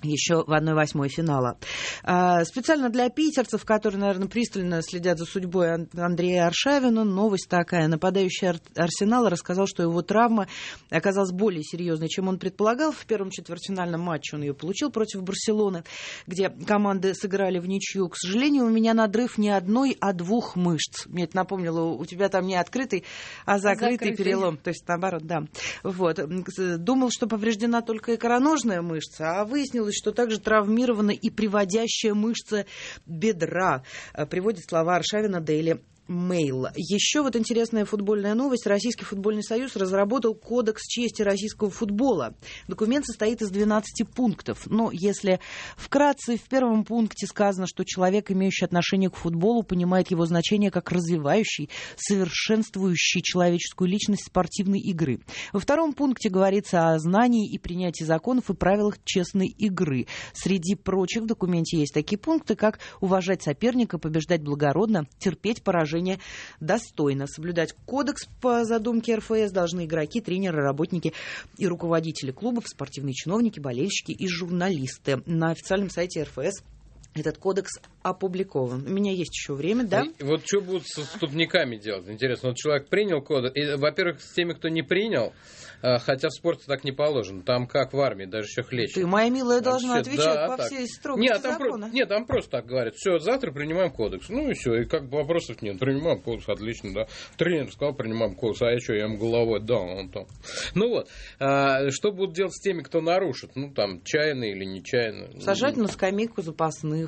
еще в 1/8 финала. Специально для питерцев, которые, наверное, пристально следят за судьбой Андрея Аршавина, новость такая. Нападающий Арсенала рассказал, что его травма оказалась более серьезной, чем он предполагал. В первом четвертьфинальном матче он ее получил против Барселоны, где команды сыграли в ничью. К сожалению, у меня надрыв не одной, а 2 мышц. Мне это напомнило, у тебя там не открытый, а закрытый перелом. То есть, наоборот, да. Вот. Думал, что повреждена только икроножная мышца, а выяснилось, что также травмирована и приводящая мышца бедра. Приводит слова Аршавина Daily Mail. Еще вот интересная футбольная новость. Российский футбольный союз разработал кодекс чести российского футбола. Документ состоит из 12 пунктов. Но если вкратце, в первом пункте сказано, что человек, имеющий отношение к футболу, понимает его значение как развивающий, совершенствующий человеческую личность спортивной игры. Во втором пункте говорится о знании и принятии законов и правилах честной игры. Среди прочих в документе есть такие пункты, как уважать соперника, побеждать благородно, терпеть поражение достойно. Соблюдать кодекс по задумке РФС должны игроки, тренеры, работники и руководители клубов, спортивные чиновники, болельщики и журналисты. На официальном сайте РФС этот кодекс опубликован. У меня есть еще время, да? Вот что будут с отступниками делать? Интересно, вот человек принял кодекс. Во-первых, с теми, кто не принял, хотя в спорте так не положено. Там как в армии, даже еще хлеще. Ты, моя милая, должна отвечать да, по всей строгости закона. Нет, там просто так говорят. Все, завтра принимаем кодекс. Ну и все. И как бы вопросов нет. Принимаем кодекс, отлично, да. Тренер сказал, принимаем кодекс. А я что, я ему головой дал. Он там. Ну вот. Что будут делать с теми, кто нарушит? Ну там, чаянно или нечаянно. Сажать на скамейку запасных,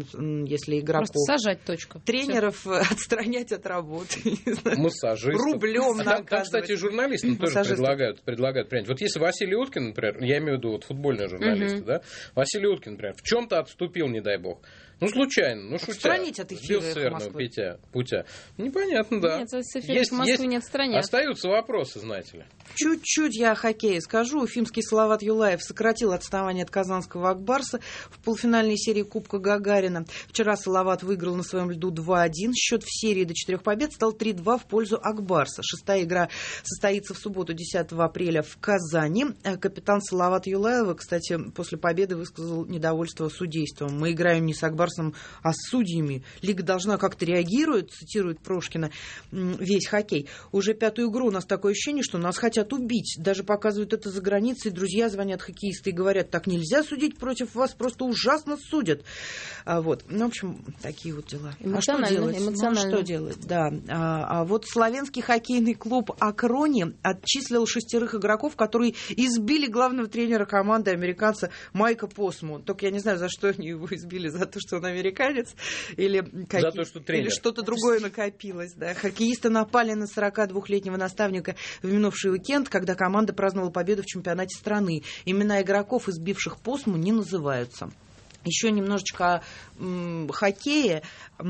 если игроков. Просто сажать, точка. Тренеров отстранять от работы. Массажистов. Рублем наказывать. Там, кстати, журналисты тоже предлагают принять. Вот если Василий Уткин, например, я имею в виду вот футбольные журналисты, да, Василий Уткин, например, в чем-то отступил, не дай бог. Ну, случайно, ну, шутя. Отстранить от эфира сбил с верного путя. Непонятно, да. Нет, с эфира Москвы не отстранят. Остаются вопросы, знаете ли. Чуть-чуть я о хоккее скажу. Уфимский Салават Юлаев сократил отставание от казанского Акбарса в полуфинальной серии Кубка Гагарина. Вчера Салават выиграл на своем льду 2-1. Счет в серии до 4 побед стал 3-2 в пользу Акбарса. 6-я игра состоится в субботу, 10 апреля в Казани. Капитан Салавата Юлаева, кстати, после победы высказал недовольство судейством. Мы играем не с Акбарсом, а с судьями. Лига должна как-то реагировать, цитирует Прошкина, весь хоккей. Уже 5-ю игру у нас такое ощущение, что нас хотят убить. Даже показывают это за границей. Друзья звонят хоккеисты и говорят, так нельзя судить против вас, просто ужасно судят. Вот. Ну, в общем, такие вот дела. Эмоционально. Ну, что делать? Да. А вот славянский хоккейный клуб «Акрони» отчислил 6 игроков, которые избили главного тренера команды, американца Майка Посму. Только я не знаю, за что они его избили, за то, что он американец, или, за то, что тренер. Или что-то другое накопилось. Да. Хоккеисты напали на 42-летнего наставника в минувший уикенд, когда команда праздновала победу в чемпионате страны. Имена игроков, избивших Посму, не называются. Еще немножечко о хоккее.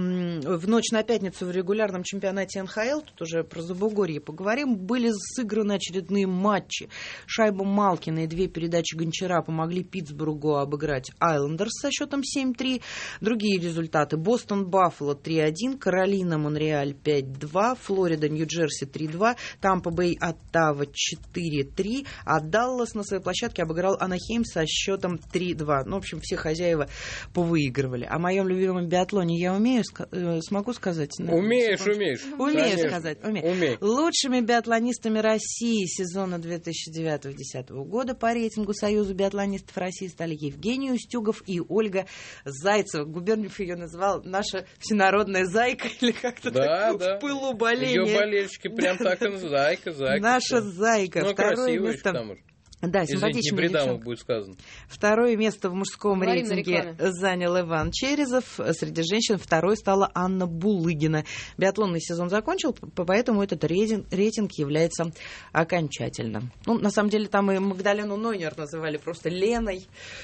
В ночь на пятницу в регулярном чемпионате НХЛ, тут уже про Забугорье поговорим, были сыграны очередные матчи. Шайба Малкина и 2 передачи Гончара помогли Питтсбургу обыграть Айлендерс со счетом 7-3. Другие результаты. Бостон Баффало 3-1, Каролина Монреаль 5-2, Флорида Нью-Джерси 3-2, Тампа Бэй Оттава 4-3, а Даллас на своей площадке обыграл Анахейм со счетом 3-2. Ну, в общем, все хозяева повыигрывали. О моем любимом биатлоне я смогу сказать? Умеешь. Умею сказать. Умею. Лучшими биатлонистами России сезона 2009-2010 года по рейтингу Союза биатлонистов России стали Евгений Устюгов и Ольга Зайцева. Губерниев ее называл наша всенародная зайка, или как-то так в пылу боления. Ее болельщики прям так и зайка. Наша зайка. Ну, второе место. Да, симпатичная девчонка. Будет сказано. Второе место в мужском рейтинге занял Иван Черезов. Среди женщин второй стала Анна Булыгина. Биатлонный сезон закончил, поэтому этот рейтинг является окончательным. Ну, на самом деле, там и Магдалену Нойнер называли просто Леной.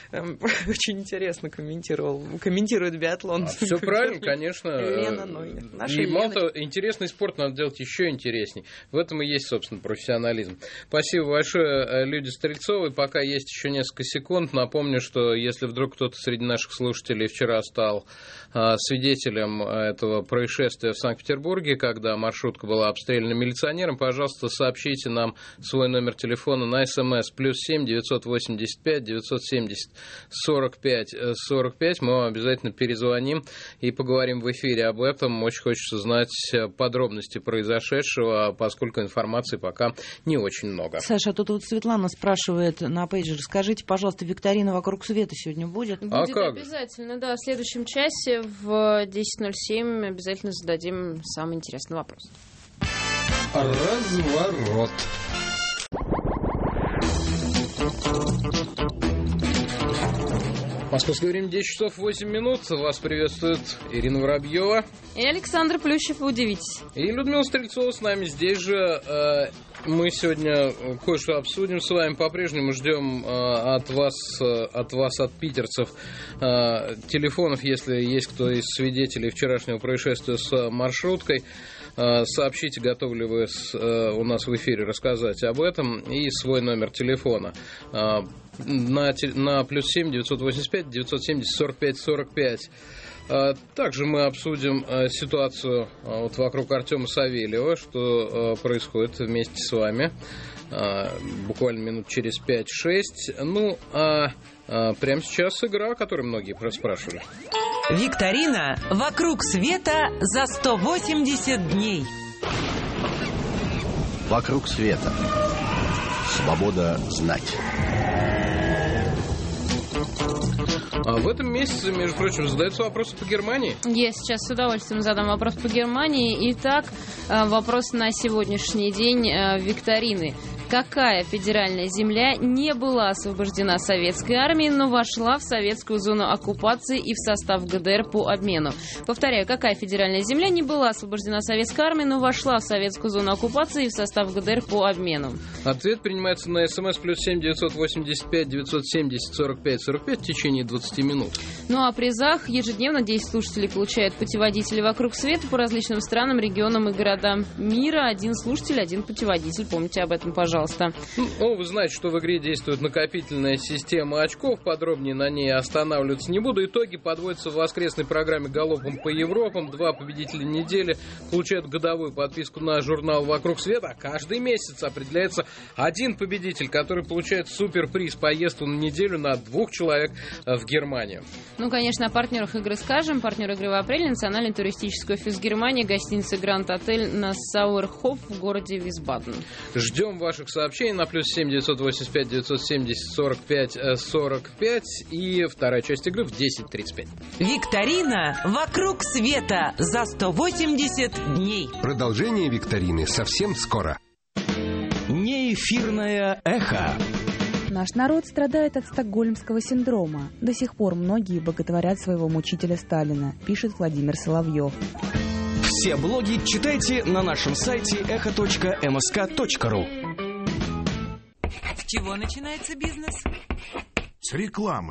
Очень интересно комментирует биатлон. Все правильно, конечно. Лена Нойнер. И мало того, интересный спорт надо делать еще интересней. В этом и есть, собственно, профессионализм. Спасибо большое. Люди Стрельцовой. Пока есть еще несколько секунд. Напомню, что если вдруг кто-то среди наших слушателей вчера стал свидетелем этого происшествия в Санкт-Петербурге, когда маршрутка была обстреляна милиционером, пожалуйста, сообщите нам свой номер телефона на СМС +7 985 970 45 45. Мы вам обязательно перезвоним и поговорим в эфире об этом. Очень хочется знать подробности произошедшего, поскольку информации пока не очень много. Саша, тут вот Светлана спрашивает на пейджер, скажите, пожалуйста, викторина «Вокруг света» сегодня будет? Будет обязательно, да. В следующем часе в 10:07 обязательно зададим самый интересный вопрос. Разворот. Московское время 10 часов 8 минут. Вас приветствует Ирина Воробьева. И Александр Плющев, удивитесь. И Людмила Стрельцова с нами здесь же. Мы сегодня кое-что обсудим с вами. По-прежнему ждем от вас, от питерцев, телефонов, если есть кто из свидетелей вчерашнего происшествия с маршруткой. Сообщите, готовы ли вы у нас в эфире рассказать об этом, и свой номер телефона на +7 985 970 45 45. Также мы обсудим ситуацию вот вокруг Артема Савельева, что происходит вместе с вами буквально минут через 5-6. Ну, прямо сейчас игра, о которой многие спрашивали. Викторина «Вокруг света за 180 дней». Вокруг света. Свобода знать. А в этом месяце, между прочим, задаются вопросы по Германии. Я сейчас с удовольствием задам вопрос по Германии. Итак, вопрос на сегодняшний день викторины. Какая федеральная земля не была освобождена советской армией, но вошла в советскую зону оккупации и в состав ГДР по обмену? Повторяю, какая федеральная земля не была освобождена советской армией, но вошла в советскую зону оккупации и в состав ГДР по обмену? Ответ принимается на СМС +7 985 970 45 45 в течение 20 минут. Ну а о призах ежедневно 10 слушателей получают путеводители «Вокруг света» по различным странам, регионам и городам мира. Один слушатель, один путеводитель. Помните об этом, пожалуйста. Ну, вы знаете, что в игре действует накопительная система очков. Подробнее на ней останавливаться не буду. Итоги подводятся в воскресной программе «Галопом по Европам». 2 победителя недели получают годовую подписку на журнал «Вокруг света». А каждый месяц определяется один победитель, который получает суперприз — поездку на неделю на 2 человек в Германию. Ну, конечно, о партнерах игры скажем. Партнер игры в апреле — Национальный туристический офис Германии, гостиница «Гранд Отель» на Сауэрхоф в городе Висбаден. Ждем ваших сообщений на +7 985 970 45 45 и вторая часть игры в 10:35. Викторина «Вокруг света» за 180 дней. Продолжение викторины совсем скоро. Неэфирное эхо. Наш народ страдает от стокгольмского синдрома. До сих пор многие боготворят своего мучителя Сталина, пишет Владимир Соловьев. Все блоги читайте на нашем сайте echo.msk.ru. С чего начинается бизнес? С рекламы.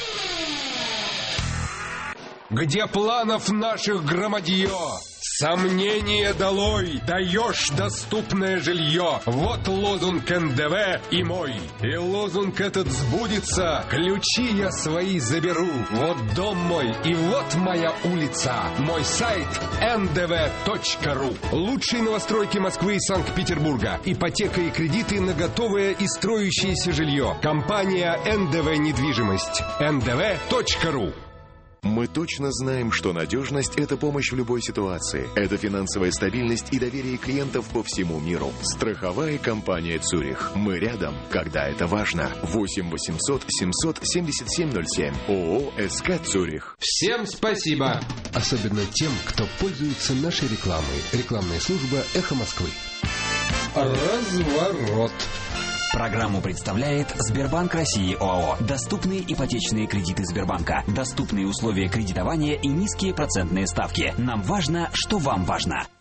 Где планов наших громадье? Сомнение долой, даешь доступное жилье. Вот лозунг НДВ и мой. И лозунг этот сбудется, ключи я свои заберу. Вот дом мой и вот моя улица. Мой сайт ndv.ru. Лучшие новостройки Москвы и Санкт-Петербурга. Ипотека и кредиты на готовое и строящееся жилье. Компания НДВ недвижимость. ndv.ru. Мы точно знаем, что надежность – это помощь в любой ситуации. Это финансовая стабильность и доверие клиентов по всему миру. Страховая компания «Цюрих». Мы рядом, когда это важно. 8 800 777 07. ООО «СК Цюрих». Всем спасибо! Особенно тем, кто пользуется нашей рекламой. Рекламная служба «Эхо Москвы». Разворот. Программу представляет Сбербанк России ОАО. Доступные ипотечные кредиты Сбербанка. Доступные условия кредитования и низкие процентные ставки. Нам важно, что вам важно.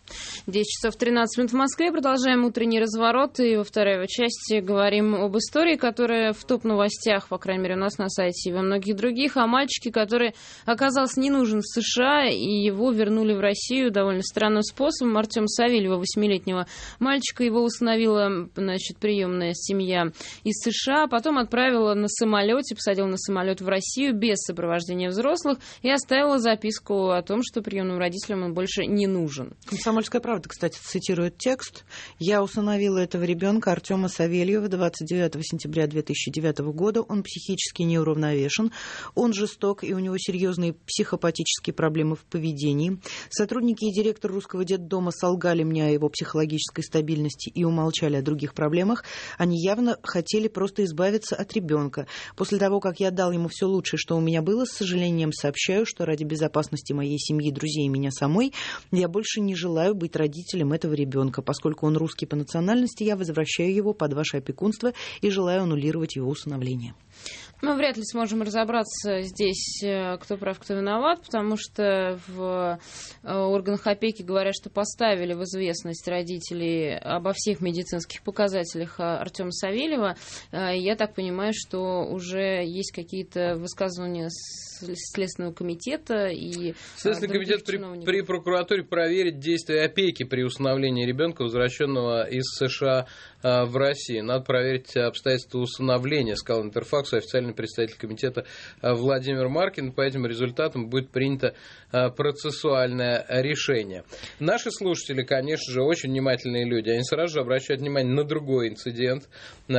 10 часов 13 минут в Москве. Продолжаем утренний разворот. И во второй его части говорим об истории, которая в топ-новостях, по крайней мере, у нас на сайте и во многих других, о мальчике, который оказался не нужен в США, и его вернули в Россию довольно странным способом. Артема Савельева, 8-летнего мальчика, его усыновила, значит, приемная семья из США, потом отправила на самолете, посадила на самолет в Россию без сопровождения взрослых и оставила записку о том, что приемным родителям он больше не нужен. «Комсомольская правда», кстати, цитирует текст. «Я усыновила этого ребенка Артема Савельева 29 сентября 2009 года. Он психически неуравновешен, он жесток, и у него серьезные психопатические проблемы в поведении. Сотрудники и директор русского детдома солгали мне о его психологической стабильности и умолчали о других проблемах. Они явно хотели просто избавиться от ребенка. После того, как я дал ему все лучшее, что у меня было, с сожалением сообщаю, что ради безопасности моей семьи, друзей и меня самой, я больше не желаю быть родителем этого ребенка. Поскольку он русский по национальности, я возвращаю его под ваше опекунство и желаю аннулировать его усыновление». Мы вряд ли сможем разобраться здесь, кто прав, кто виноват, потому что в органах опеки говорят, что поставили в известность родителей обо всех медицинских показателях Артема Савельева. Я так понимаю, что уже есть какие-то высказывания Следственного комитета и Следственный комитет при прокуратуре проверит действия опеки при усыновлении ребенка, возвращенного из США в Россию. Надо проверить обстоятельства усыновления, сказал Интерфаксу официальный представитель комитета Владимир Маркин. По этим результатам будет принято процессуальное решение. Наши слушатели, конечно же, очень внимательные люди. Они сразу же обращают внимание на другой инцидент,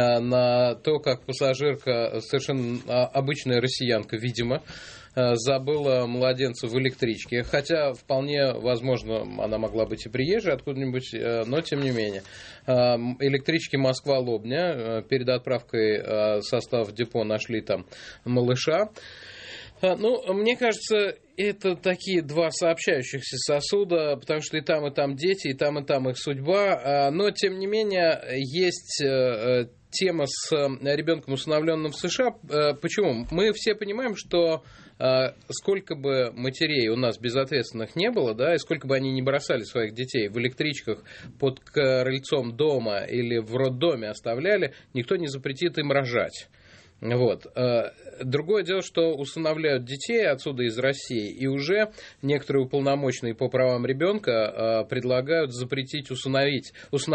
на то, как пассажирка, совершенно обычная россиянка, видимо, забыла младенца в электричке. Хотя, вполне возможно, она могла быть и приезжей откуда-нибудь, но тем не менее. Электрички Москва-Лобня. Перед отправкой состав депо нашли там малыша. Ну, мне кажется, это такие два сообщающихся сосуда, потому что и там дети, и там их судьба. Но, тем не менее, есть тема с ребенком, усыновленным в США. Почему? Мы все понимаем, что сколько бы матерей у нас безответственных не было, да, и сколько бы они ни бросали своих детей в электричках под крыльцом дома или в роддоме оставляли, никто не запретит им рожать. Вот. Другое дело, что усыновляют детей отсюда из России, и уже некоторые уполномоченные по правам ребенка предлагают запретить усыновлять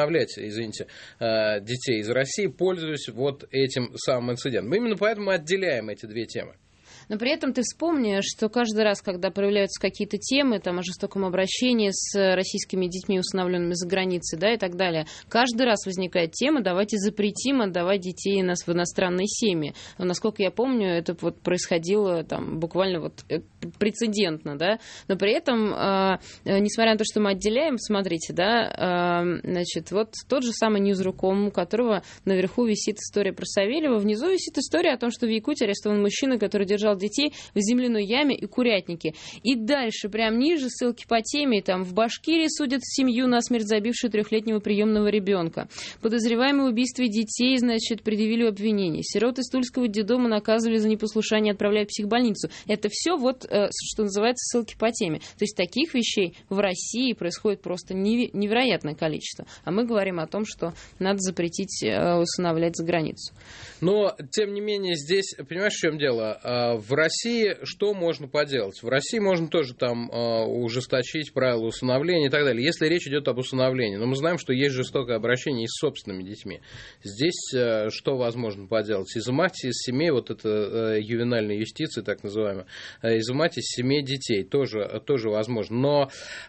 детей из России, пользуясь вот этим самым инцидентом. Именно поэтому мы отделяем эти две темы. Но при этом ты вспомни, что каждый раз, когда проявляются какие-то темы там, о жестоком обращении с российскими детьми, усыновленными за границей, да, и так далее, каждый раз возникает тема: давайте запретим отдавать детей в иностранные семьи. Но, насколько я помню, это вот происходило там, буквально вот прецедентно, да. Но при этом, несмотря на то, что мы отделяем, смотрите, да, значит, вот тот же самый Ньюзруком, у которого наверху висит история про Савельева, внизу висит история о том, что в Якутии арестован мужчина, который держал детей в земляной яме и курятнике. И дальше, прям ниже, ссылки по теме, там, в Башкирии судят семью, насмерть забившую 3-летнего приемного ребенка. Подозреваемые в убийстве детей, значит, предъявили обвинение. Сирот из Тульского детдома наказывали за непослушание, отправляя в психбольницу. Это все вот, что называется, ссылки по теме. То есть таких вещей в России происходит просто невероятное количество. А мы говорим о том, что надо запретить усыновлять за границу. Но, тем не менее, здесь, понимаешь, в чем дело? В России что можно поделать? В России можно тоже там ужесточить правила усыновления и так далее, если речь идет об усыновлении. Но мы знаем, что есть жестокое обращение и с собственными детьми. Здесь что возможно поделать? Изымать из семей, вот это ювенальная юстиция, так называемая, изымать из семей детей тоже возможно. Но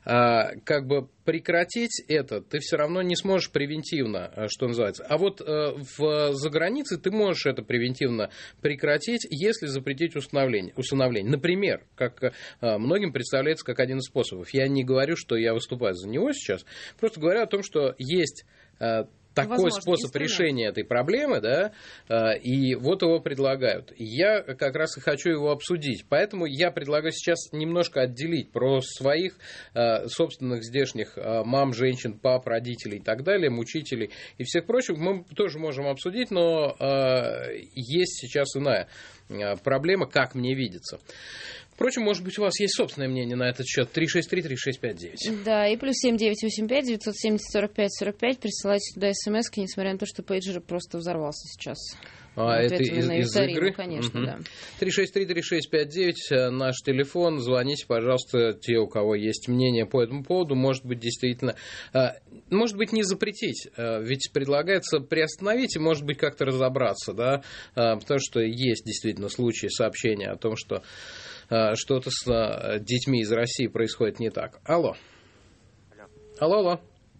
как бы прекратить это ты все равно не сможешь превентивно, что называется. А вот за границей ты можешь это превентивно прекратить, если запретить усыновление. Например, как многим представляется как один из способов. Я не говорю, что я выступаю за него сейчас, просто говорю о том, что есть такой способ решения этой проблемы, да, и вот его предлагают. Я как раз и хочу его обсудить. Поэтому я предлагаю сейчас немножко отделить про своих собственных здешних мам, женщин, пап, родителей и так далее, мучителей и всех прочих. Мы тоже можем обсудить, но есть сейчас иная проблема, как мне видится. В Впрочем, может быть, у вас есть собственное мнение на этот счет. 363-3659. Да, и плюс 7985-970-45-45. Присылайте туда смс-ки, несмотря на то, что пейджер просто взорвался сейчас. Это из игры? Конечно, да. 363-3659, наш телефон. Звоните, пожалуйста, те, у кого есть мнение по этому поводу. Может быть, действительно... Может быть, не запретить, ведь предлагается приостановить и, может быть, как-то разобраться, да, потому что есть действительно случаи сообщения о том, что что-то с детьми из России происходит не так. Алло. Алло.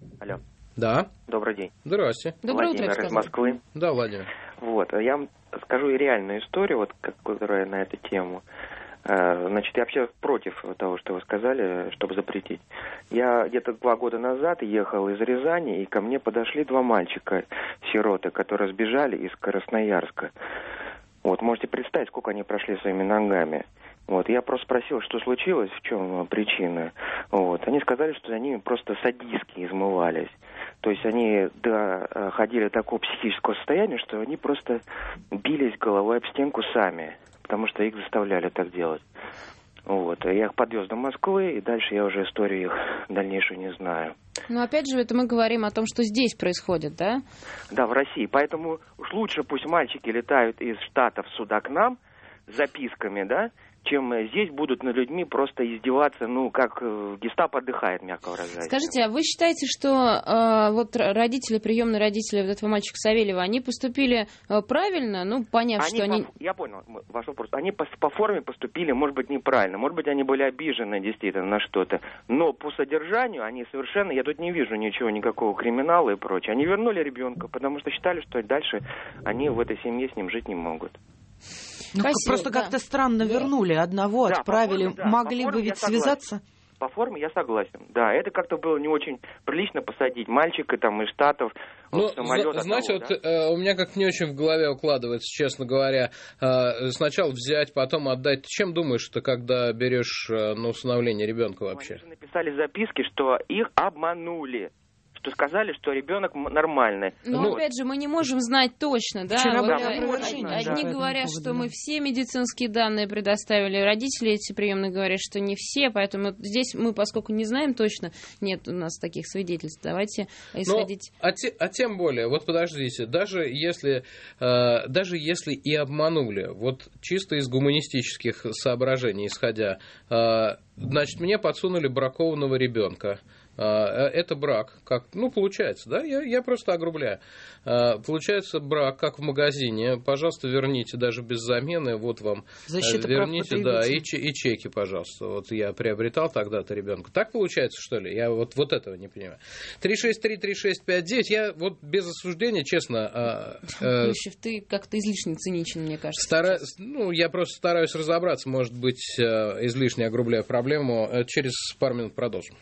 Да. Добрый день. Здрасте. Доброе Владимир утро, из Москвы. Да, Владимир. Вот, я вам скажу и реальную историю, которая на эту тему. Значит, я вообще против того, что вы сказали, чтобы запретить. Я где-то 2 года назад ехал из Рязани, и ко мне подошли 2 мальчика-сироты, которые сбежали из Красноярска. Вот, можете представить, сколько они прошли своими ногами. Вот, я просто спросил, что случилось, в чем причина. Вот, они сказали, что за ними просто садистски измывались. То есть они доходили до такого психического состояния, что они просто бились головой об стенку сами, потому что их заставляли так делать. Вот, я их подвез до Москвы, и дальше я уже историю их дальнейшую не знаю. Но опять же, это мы говорим о том, что здесь происходит, да? Да, в России. Поэтому уж лучше пусть мальчики летают из Штатов сюда к нам с записками, да, чем здесь будут над людьми просто издеваться, ну, как гестапо отдыхает, мягко выражаясь. Скажите, а вы считаете, что вот родители, приемные родители вот этого мальчика Савельева, они поступили правильно, ну, поняв, что они... Я понял ваш вопрос. Они по форме поступили, может быть, неправильно, может быть, они были обижены действительно на что-то, но по содержанию они совершенно, я тут не вижу ничего, никакого криминала и прочее. Они вернули ребенка, потому что считали, что дальше они в этой семье с ним жить не могут. Ну, просто как-то странно вернули. Одного отправили. Могли бы ведь связаться. По форме я согласен. Да, это как-то было не очень прилично посадить мальчика там из Штатов в самолет. Знаете, у меня как-то не очень в голове укладывается, честно говоря. Сначала взять, потом отдать. Чем думаешь-то, когда берешь на усыновление ребенка вообще? Они написали записки, что их обманули. Что сказали, что ребенок нормальный. Но опять же, мы не можем знать точно, да? Одни говорят, что мы все медицинские данные предоставили, родители эти приемные говорят, что не все, поэтому здесь мы, поскольку не знаем точно, нет у нас таких свидетельств, давайте исходить. А тем более, вот подождите, даже если и обманули, вот чисто из гуманистических соображений исходя, значит, мне подсунули бракованного ребенка. Это брак, как, получается, да, я просто огрубляю. Получается брак, как в магазине, пожалуйста, верните, даже без замены, вот вам, защита верните, да, и чеки, пожалуйста, вот я приобретал тогда-то ребенка. Так получается, что ли? Я вот этого не понимаю. 363-3659, я вот без осуждения, честно... Плющев, ты как-то излишне циничен, мне кажется. Я просто стараюсь разобраться, может быть, излишне огрубляю проблему. Через пару минут продолжим.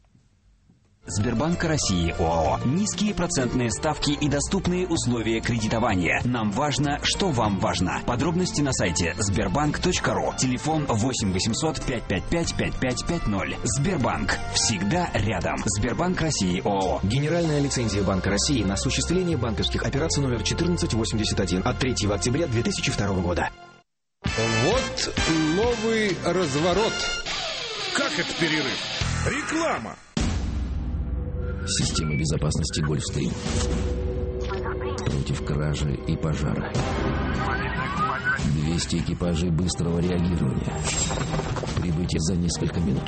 Сбербанк России ОАО. Низкие процентные ставки и доступные условия кредитования. Нам важно, что вам важно. Подробности на сайте sberbank.ru. Телефон 8 800 555 5550. Сбербанк. Всегда рядом. Сбербанк России ОАО. Генеральная лицензия Банка России на осуществление банковских операций номер 1481 от 3 октября 2002 года. Вот новый разворот. Как это перерыв? Реклама. Система безопасности «Гольфстрим». Против кражи и пожара. 200 экипажей быстрого реагирования. Прибытие за несколько минут.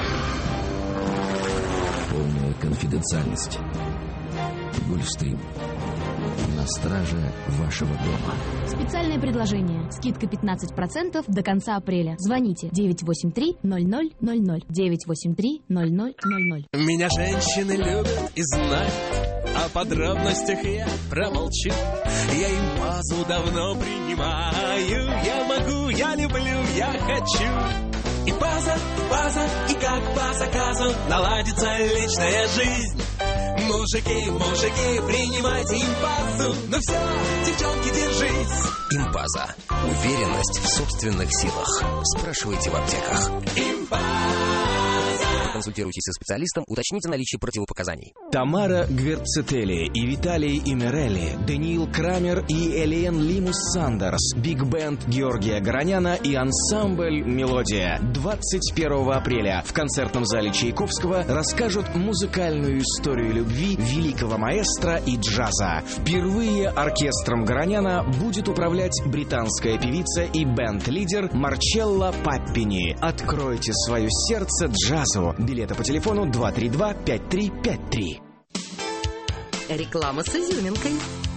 Полная конфиденциальность. «Гольфстрим». На страже вашего дома. Специальное предложение. Скидка 15% до конца апреля. Звоните 983-0000. 983-0000. Меня женщины любят и знают. О подробностях я промолчу. Я им базу давно принимаю. Я могу, я люблю, я хочу. И база, и как по заказу наладится личная жизнь. Мужики, принимайте импазу. Ну все, девчонки, держись. Импаза. Уверенность в собственных силах. Спрашивайте в аптеках. Импаза. Проконсультируйтесь со специалистом, уточните наличие противопоказаний. Тамара Гверцетели и Виталий Имерелли, Даниил Крамер и Элиен Лимус Сандерс, биг-бенд Георгия Гороняна и ансамбль «Мелодия». 21 апреля в концертном зале Чайковского расскажут музыкальную историю любви великого маэстро и джаза. Впервые оркестром Гороняна будет управлять британская певица и бенд-лидер Марчелла Паппини. Откройте свое сердце джазу. Билеты по телефону 232-5353. Реклама с изюминкой.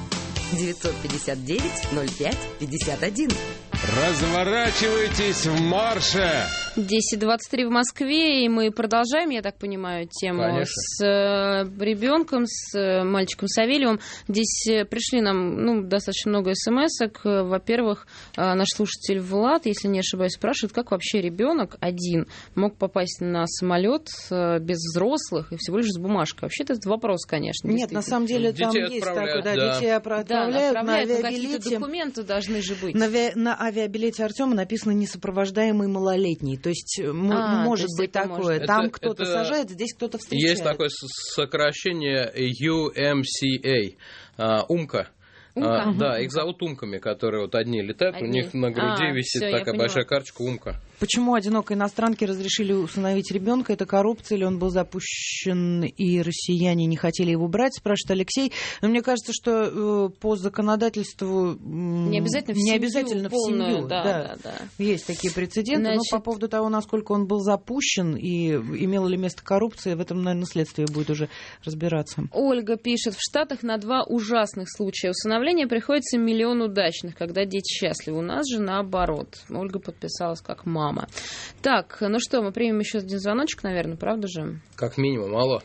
959-05-51. Разворачивайтесь в марше! 10:23 в Москве, и мы продолжаем, я так понимаю, тему с ребенком, с мальчиком Савельевым. Здесь пришли нам достаточно много смс-ок. Во-первых, наш слушатель Влад, если не ошибаюсь, спрашивает, как вообще ребенок один мог попасть на самолет без взрослых и всего лишь с бумажкой. Вообще-то это вопрос, конечно. Нет, на самом деле там есть такое, детей отправляют на авиабилете. Какие-то документы должны же быть. На авиабилете Артема написано «несопровождаемый малолетний». То есть может быть такое. Там кто-то сажает, здесь кто-то встречает. Есть такое сокращение UMCA, УМКА. Да, их зовут умками, которые вот одни летают, у них на груди висит такая большая карточка «Умка». Почему одинокой иностранке разрешили усыновить ребенка? Это коррупция или он был запущен и россияне не хотели его брать? Спрашивает Алексей. Но мне кажется, что по законодательству не обязательно в семью. Да. Есть такие прецеденты. Но по поводу того, насколько он был запущен и имела ли место коррупция, в этом, наверное, следствие будет уже разбираться. Ольга пишет, в Штатах на 2 ужасных случая усыновления приходится 1 миллион удачных, когда дети счастливы. У нас же наоборот. Ольга подписалась как мама. Так, ну что, мы примем еще один звоночек, наверное, правда же? Как минимум. Алло.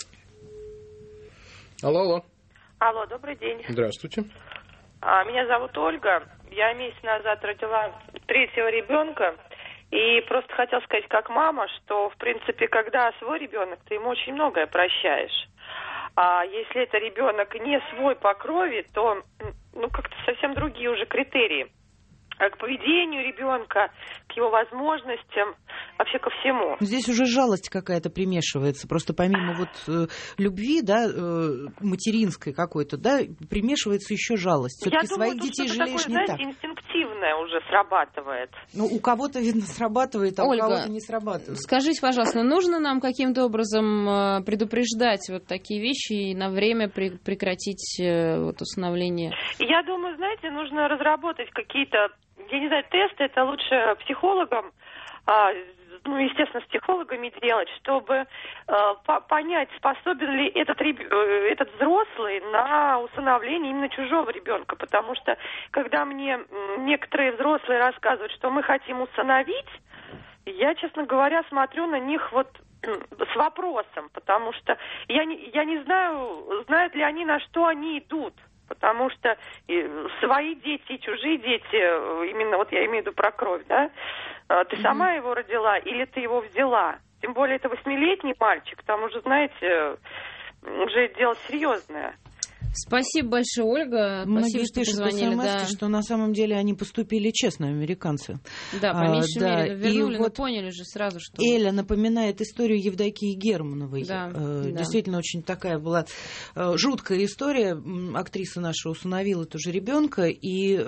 Алло. Алло, добрый день. Здравствуйте. Меня зовут Ольга. Я месяц назад родила 3-го ребенка. И просто хотела сказать, как мама, что, в принципе, когда свой ребенок, ты ему очень многое прощаешь. А если это ребенок не свой по крови, то как-то совсем другие уже критерии. К поведению ребенка, к его возможностям, вообще ко всему. Здесь уже жалость какая-то примешивается. Просто помимо любви, материнской какой-то, примешивается еще жалость. Все-таки своих детей жалеешь не так. Инстинктивное уже срабатывает. У кого-то, видно, срабатывает, а Ольга, у кого-то не срабатывает. Скажите, пожалуйста, нужно нам каким-то образом предупреждать вот такие вещи и на время прекратить усыновление? Я думаю, знаете, нужно разработать какие-то, я не знаю, тесты, это лучше психологам, естественно, с психологами делать, чтобы понять, способен ли этот взрослый на усыновление именно чужого ребенка. Потому что, когда мне некоторые взрослые рассказывают, что мы хотим усыновить, я, честно говоря, смотрю на них с вопросом, потому что я не знаю, знают ли они, на что они идут. Потому что свои дети и чужие дети, именно я имею в виду про кровь, да? Ты сама его родила или ты его взяла? Тем более это 8-летний мальчик, там уже, знаете, уже дело серьезное. Спасибо большое, Ольга. Многие Спасибо, что позвонили. Что на самом деле они поступили честно, американцы. Да, по меньшей мере вернули, но поняли же сразу, что... Эля напоминает историю Евдокии Германовой. Действительно, очень такая была жуткая история. Актриса наша усыновила тоже ребенка, и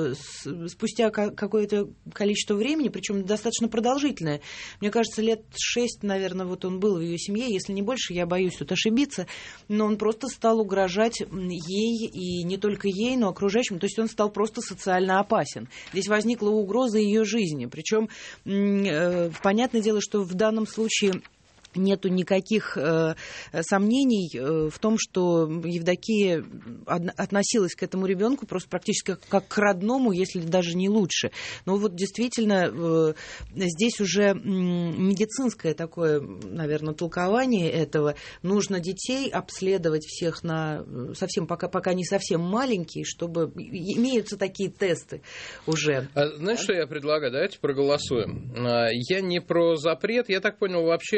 спустя какое-то количество времени, причем достаточно продолжительное, мне кажется, лет 6, наверное, он был в ее семье, если не больше, я боюсь тут ошибиться, но он просто стал угрожать ей, и не только ей, но окружающим. То есть он стал просто социально опасен. Здесь возникла угроза ее жизни. Причем понятное дело, что в данном случае нету никаких сомнений в том, что Евдокия относилась к этому ребенку просто практически как к родному, если даже не лучше. Но действительно здесь уже медицинское такое, наверное, толкование этого. Нужно детей обследовать всех совсем пока не совсем маленькие, чтобы имеются такие тесты уже. Знаешь, что я предлагаю? Давайте проголосуем. Я не про запрет. Я так понял, вообще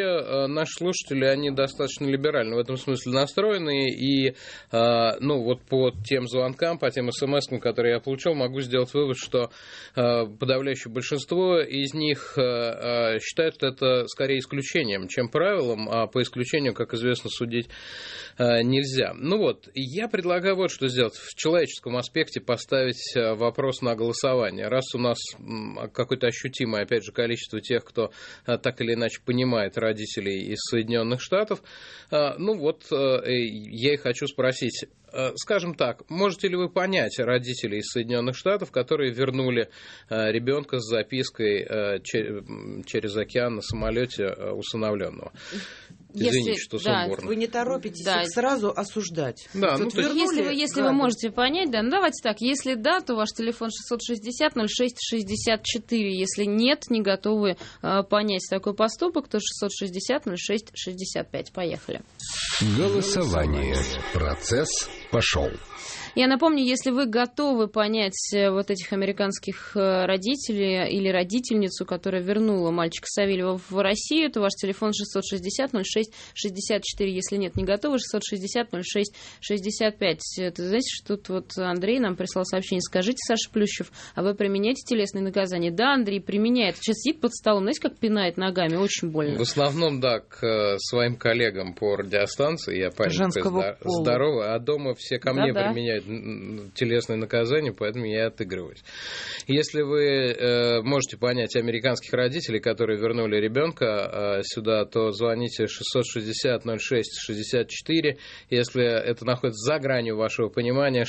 наши слушатели, они достаточно либерально в этом смысле настроены, и вот по тем звонкам, по тем смс-кам, которые я получил, могу сделать вывод, что подавляющее большинство из них считают это скорее исключением, чем правилом, а по исключению, как известно, судить нельзя. Я предлагаю вот что сделать. В человеческом аспекте поставить вопрос на голосование. Раз у нас какое-то ощутимое, опять же, количество тех, кто так или иначе понимает родителей из Соединенных Штатов, я и хочу спросить, скажем так, можете ли вы понять родителей из Соединенных Штатов, которые вернули ребенка с запиской через океан на самолете усыновленного? Извините, что сумбурно. Вы не торопитесь их сразу осуждать. Да, если вы можете понять, давайте так. Если да, то ваш телефон 660-06-64. Если нет, не готовы понять такой поступок, то 660-06-65. Поехали. Голосование. Процесс пошел. Я напомню, если вы готовы понять вот этих американских родителей или родительницу, которая вернула мальчика Савельева в Россию, то ваш телефон 660-06-64. Если нет, не готовы, 660-06-65. Это, знаете, что тут вот Андрей нам прислал сообщение. Скажите, Саша Плющев, а вы применяете телесные наказания? Да, Андрей применяет. Сейчас сидит под столом, знаете, как пинает ногами. Очень больно. В основном, да, к своим коллегам по радиостанции. Я парень здоровый, а дома все ко мне применяют телесные наказания, поэтому я отыгрываюсь. Если вы можете понять американских родителей, которые вернули ребенка сюда, то звоните 660-06-64. Если это находится за гранью вашего понимания,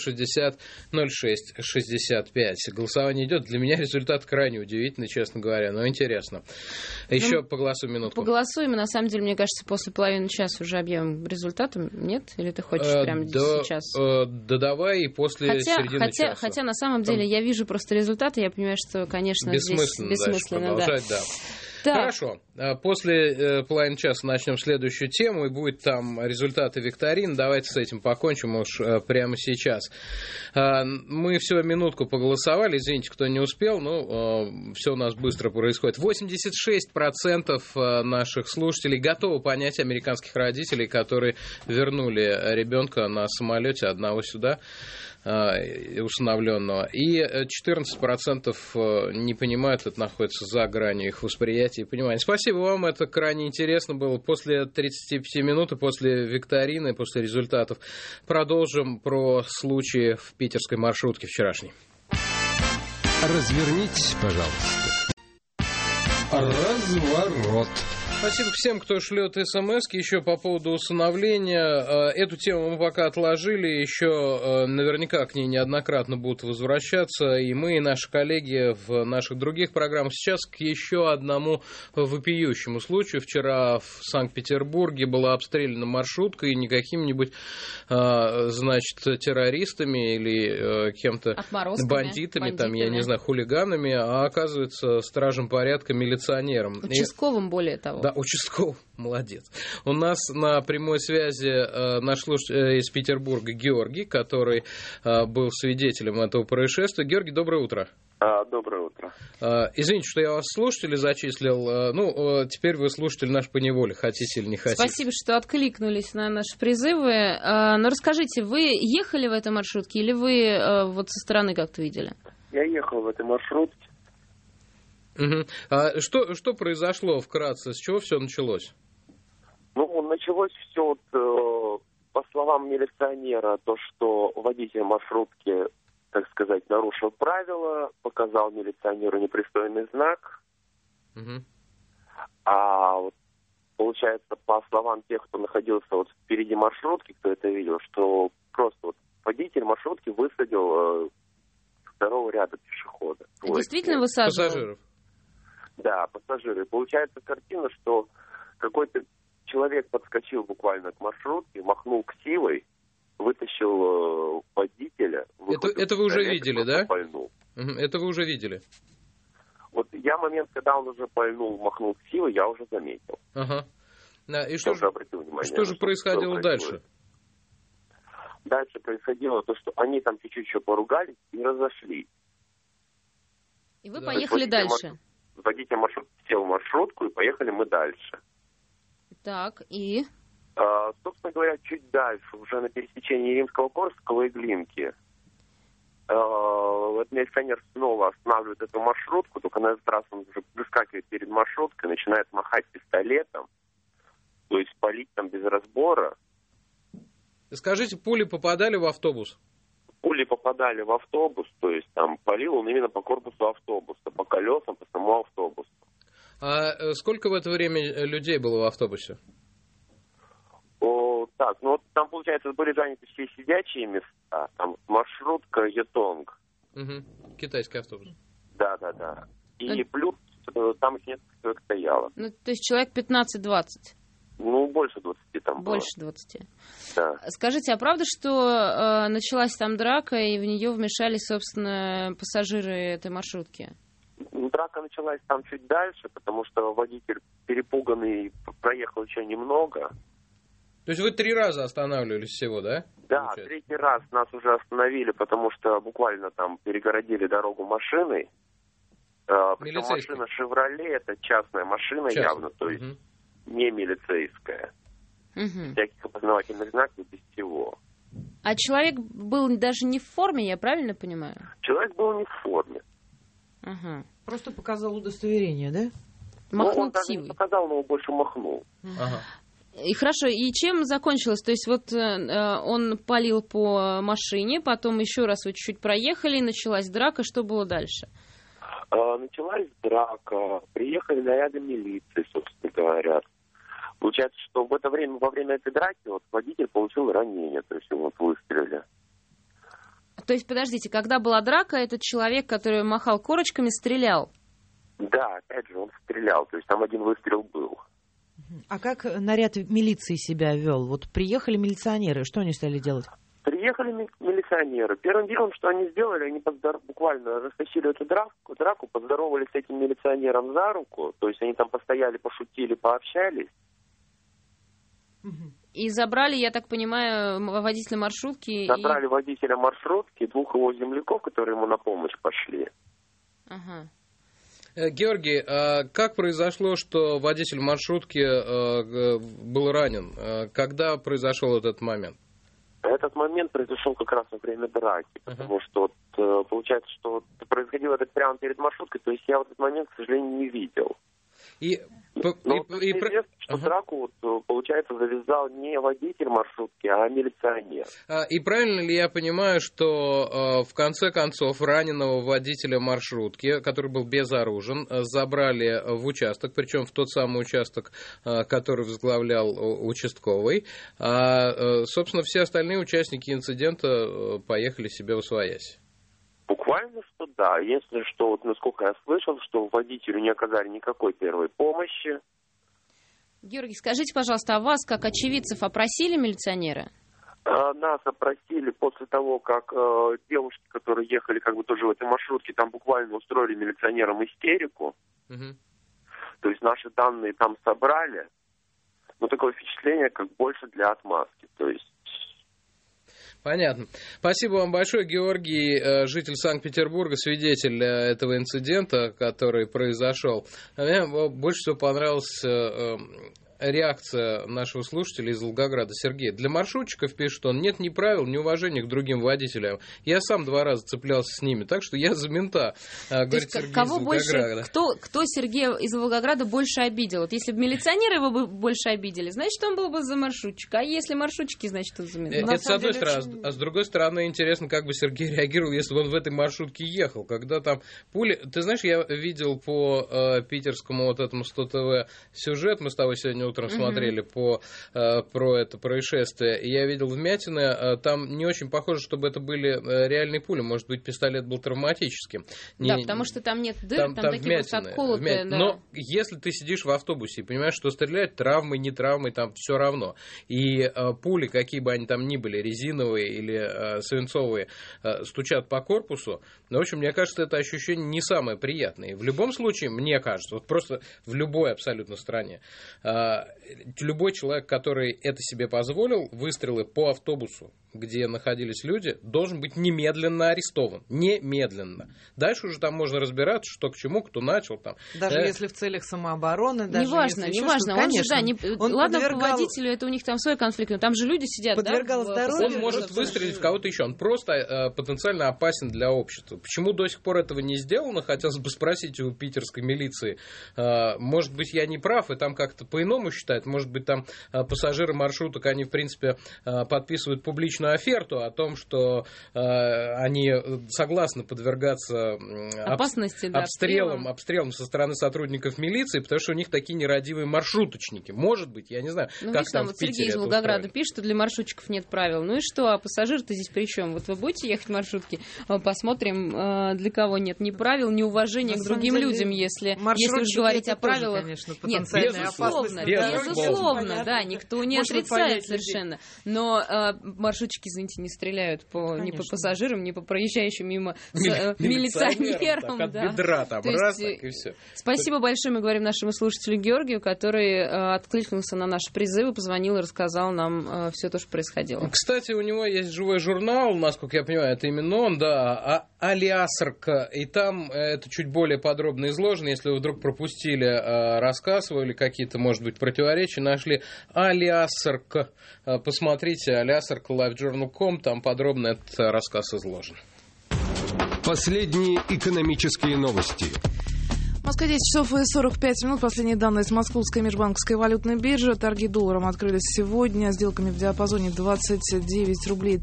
660-06-65. Голосование идет. Для меня результат крайне удивительный, честно говоря, но интересно. Еще поголосуем минутку. Поголосуем, и на самом деле, мне кажется, после половины часа уже объявим результаты. Нет? Или ты хочешь прямо сейчас? Да давай и после середины часа. Хотя на самом деле я вижу просто результаты, я понимаю, что, конечно, бессмысленно здесь бессмысленно. Продолжать, да. Хорошо. После половины часа начнем следующую тему, и будет там результаты викторин. Давайте с этим покончим уж прямо сейчас. Мы всего минутку поголосовали, извините, кто не успел, все у нас быстро происходит. 86% наших слушателей готовы понять американских родителей, которые вернули ребенка на самолете одного сюда, усыновленного. И 14% не понимают, это находится за гранью их восприятия и понимания. Спасибо вам, это крайне интересно было. После 35 минут и после викторины, после результатов продолжим про случаи в питерской маршрутке вчерашней. Развернитесь, пожалуйста. Разворот. Спасибо всем, кто шлет смс-ки еще по поводу усыновления. Эту тему мы пока отложили, еще наверняка к ней неоднократно будут возвращаться и мы, и наши коллеги в наших других программах. Сейчас к еще одному вопиющему случаю. Вчера в Санкт-Петербурге была обстреляна маршрутка, и не какими-нибудь, террористами или кем-то бандитами, там, я не знаю, хулиганами, а оказывается стражем порядка, милиционером. Участковым, более того. Да, участковый, молодец. У нас на прямой связи наш слушатель из Петербурга Георгий, который был свидетелем этого происшествия. Георгий, доброе утро. Доброе утро. Извините, что я вас слушателей зачислил. Теперь вы слушатель наш поневоле, хотите или не хотите. Спасибо, что откликнулись на наши призывы. Но расскажите, вы ехали в этой маршрутке или вы вот со стороны как-то видели? Я ехал в этой маршрутке. Угу. А что произошло вкратце? С чего все началось? Началось все, по словам милиционера, то, что водитель маршрутки, так сказать, нарушил правила, показал милиционеру непристойный знак. Угу. А получается, по словам тех, кто находился впереди маршрутки, кто это видел, что просто водитель маршрутки высадил второго ряда пешехода. Действительно высаживал? Пассажиров. Да, пассажиры. И получается картина, что какой-то человек подскочил буквально к маршрутке, махнул ксивой, вытащил водителя. Это вы уже видели, да? Пальнул. Это вы уже видели? Я момент, когда он уже пальнул, махнул ксивой, я уже заметил. Ага. И что же происходило дальше? Дальше происходило то, что они там чуть-чуть еще поругались и разошлись. И вы поехали дальше? Водитель маршрутки сел в маршрутку, и поехали мы дальше. Так, и? Собственно говоря, чуть дальше, уже на пересечении Римского-Корского и Глинки, этот милиционер снова останавливает эту маршрутку, только на этот раз он уже выскакивает перед маршруткой, начинает махать пистолетом, то есть палить там без разбора. Скажите, пули попадали в автобус? Пули попадали в автобус, то есть там палил он именно по корпусу автобуса, по колесам, по самому автобусу. А сколько в это время людей было в автобусе? Так, ну вот там, получается, были заняты все сидячие места, там маршрутка Етонг. Угу. Китайский автобус. Да. И плюс там еще несколько человек стояло. Ну, то есть человек 15-20? Ну, больше 20 там было. Больше 20. Да. Скажите, а правда, что началась там драка, и в нее вмешались, собственно, пассажиры этой маршрутки? Драка началась там чуть дальше, потому что водитель перепуганный проехал еще немного. То есть вы 3 раза останавливались всего, да? Да, получается? 3-й раз нас уже остановили, потому что буквально там перегородили дорогу машиной. Причем машина «Шевроле» — это частная машина явно, то есть не милицейская. Всяких опознавательных знаков без всего. А человек был даже не в форме, я правильно понимаю? Человек был не в форме. Просто показал удостоверение, да? Махнул он даже не показал, но больше махнул. И хорошо, и чем закончилось? То есть вот он палил по машине, потом еще раз вы чуть-чуть проехали, началась драка, что было дальше? Началась драка, приехали наряды милиции, собственно говоря. Получается, что в это время, во время этой драки, вот водитель получил ранение, то есть ему выстрелили. То есть, подождите, когда была драка, этот человек, который махал корочками, стрелял? Да, опять же, он стрелял, то есть там один выстрел был. А как наряд милиции себя вел? Вот приехали милиционеры, что они стали делать? Приехали милиционеры. Первым делом, что они сделали, они буквально растащили эту драку, поздоровались с этим милиционером за руку, то есть они там постояли, пошутили, пообщались. И забрали, я так понимаю, водителя маршрутки. Забрали водителя маршрутки, 2 его земляков, которые ему на помощь пошли. Ага. Георгий, а как произошло, что водитель маршрутки был ранен? Когда произошел этот момент? Этот момент произошел как раз во время драки, потому что получается, что происходило это прямо перед маршруткой, то есть я в этот момент, к сожалению, не видел. Известно, что драку, получается, завязал не водитель маршрутки, а милиционер. И правильно ли я понимаю, что в конце концов раненого водителя маршрутки, который был безоружен, забрали в участок, причем в тот самый участок, который возглавлял участковый, а, собственно, все остальные участники инцидента поехали себе восвоясь? Буквально что да. Если что, вот насколько я слышал, что водителю не оказали никакой первой помощи. Георгий, скажите, пожалуйста, а вас, как очевидцев, опросили милиционеры? Нас опросили после того, как девушки, которые ехали как бы тоже в этой маршрутке, там буквально устроили милиционерам истерику. То есть наши данные там собрали. Но такое впечатление, как больше для отмазки. То есть понятно. Спасибо вам большое, Георгий, житель Санкт-Петербурга, свидетель этого инцидента, который произошел. Мне больше всего понравилась реакция нашего слушателя из Волгограда Сергея. Для маршрутчиков, пишет он, нет ни правил, ни уважения к другим водителям. Я сам 2 раза цеплялся с ними, так что я за мента, говорит Сергей кого из Волгограда. Больше, кто Сергея из Волгограда больше обидел? Вот если бы милиционеры его бы больше обидели, значит, он был бы за маршрутчика. А если маршрутчики, значит, он за мента. Это с одной стороны. А с другой стороны, интересно, как бы Сергей реагировал, если бы он в этой маршрутке ехал. Когда там пули... Ты знаешь, я видел по питерскому вот этому 100 ТВ сюжет, мы с тобой сегодня утром смотрели про это происшествие, и я видел вмятины, там не очень похоже, чтобы это были реальные пули, может быть, пистолет был травматическим. Да, потому что там нет дыр, там такие вмятины, просто отколотые. Да. Но если ты сидишь в автобусе и понимаешь, что стреляют травмой, не травмой, там все равно. И пули, какие бы они там ни были, резиновые или свинцовые, стучат по корпусу, но, в общем, мне кажется, это ощущение не самое приятное. И в любом случае, мне кажется, вот просто в любой абсолютно стране, любой человек, который это себе позволил, выстрелы по автобусу, где находились люди, должен быть немедленно арестован. Немедленно. Дальше уже там можно разбираться, что к чему, кто начал. Там. Даже если в целях самообороны. Неважно. Ладно, по водителю, это у них там свой конфликт, но там же люди сидят. Подвергал здоровью. Он может выстрелить в кого-то еще. Он просто потенциально опасен для общества. Почему до сих пор этого не сделано, хотелось бы спросить у питерской милиции. Может быть, я не прав, и там как-то по-иному считают. Может быть, там пассажиры маршруток, они, в принципе, подписывают публичную оферту о том, что они согласны подвергаться опасности, обстрелам со стороны сотрудников милиции, потому что у них такие нерадивые маршруточники. Может быть, я не знаю, как там в Питере. Сергей из Волгограда пишет, что для маршрутчиков нет правил. Ну и что, а пассажир-то здесь при чем? Вот вы будете ехать в маршрутке, посмотрим, для кого нет ни правил, ни уважения к другим людям, если уж говорить о правилах. Конечно, нет, безусловно, да, никто не отрицает совершенно. Но маршрутчики, извините, не стреляют ни по пассажирам, ни по проезжающим мимо милиционерам. От бедра там, раз, так и все. Спасибо большое, мы говорим нашему слушателю Георгию, который откликнулся на наши призывы, позвонил и рассказал нам все то, что происходило. Кстати, у него есть живой журнал, насколько я понимаю, это именно он, да, Алиасарка, и там это чуть более подробно изложено, если вы вдруг пропустили рассказ или какие-то, может быть, противоречия, нашли Алиасарка, посмотрите, Алиасарка, livejournal.com, там подробно этот рассказ изложен. Последние экономические новости. В Москве 10 часов и 45 минут. Последние данные с Московской межбанковской валютной биржи. Торги долларом открылись сегодня сделками в диапазоне 29 рублей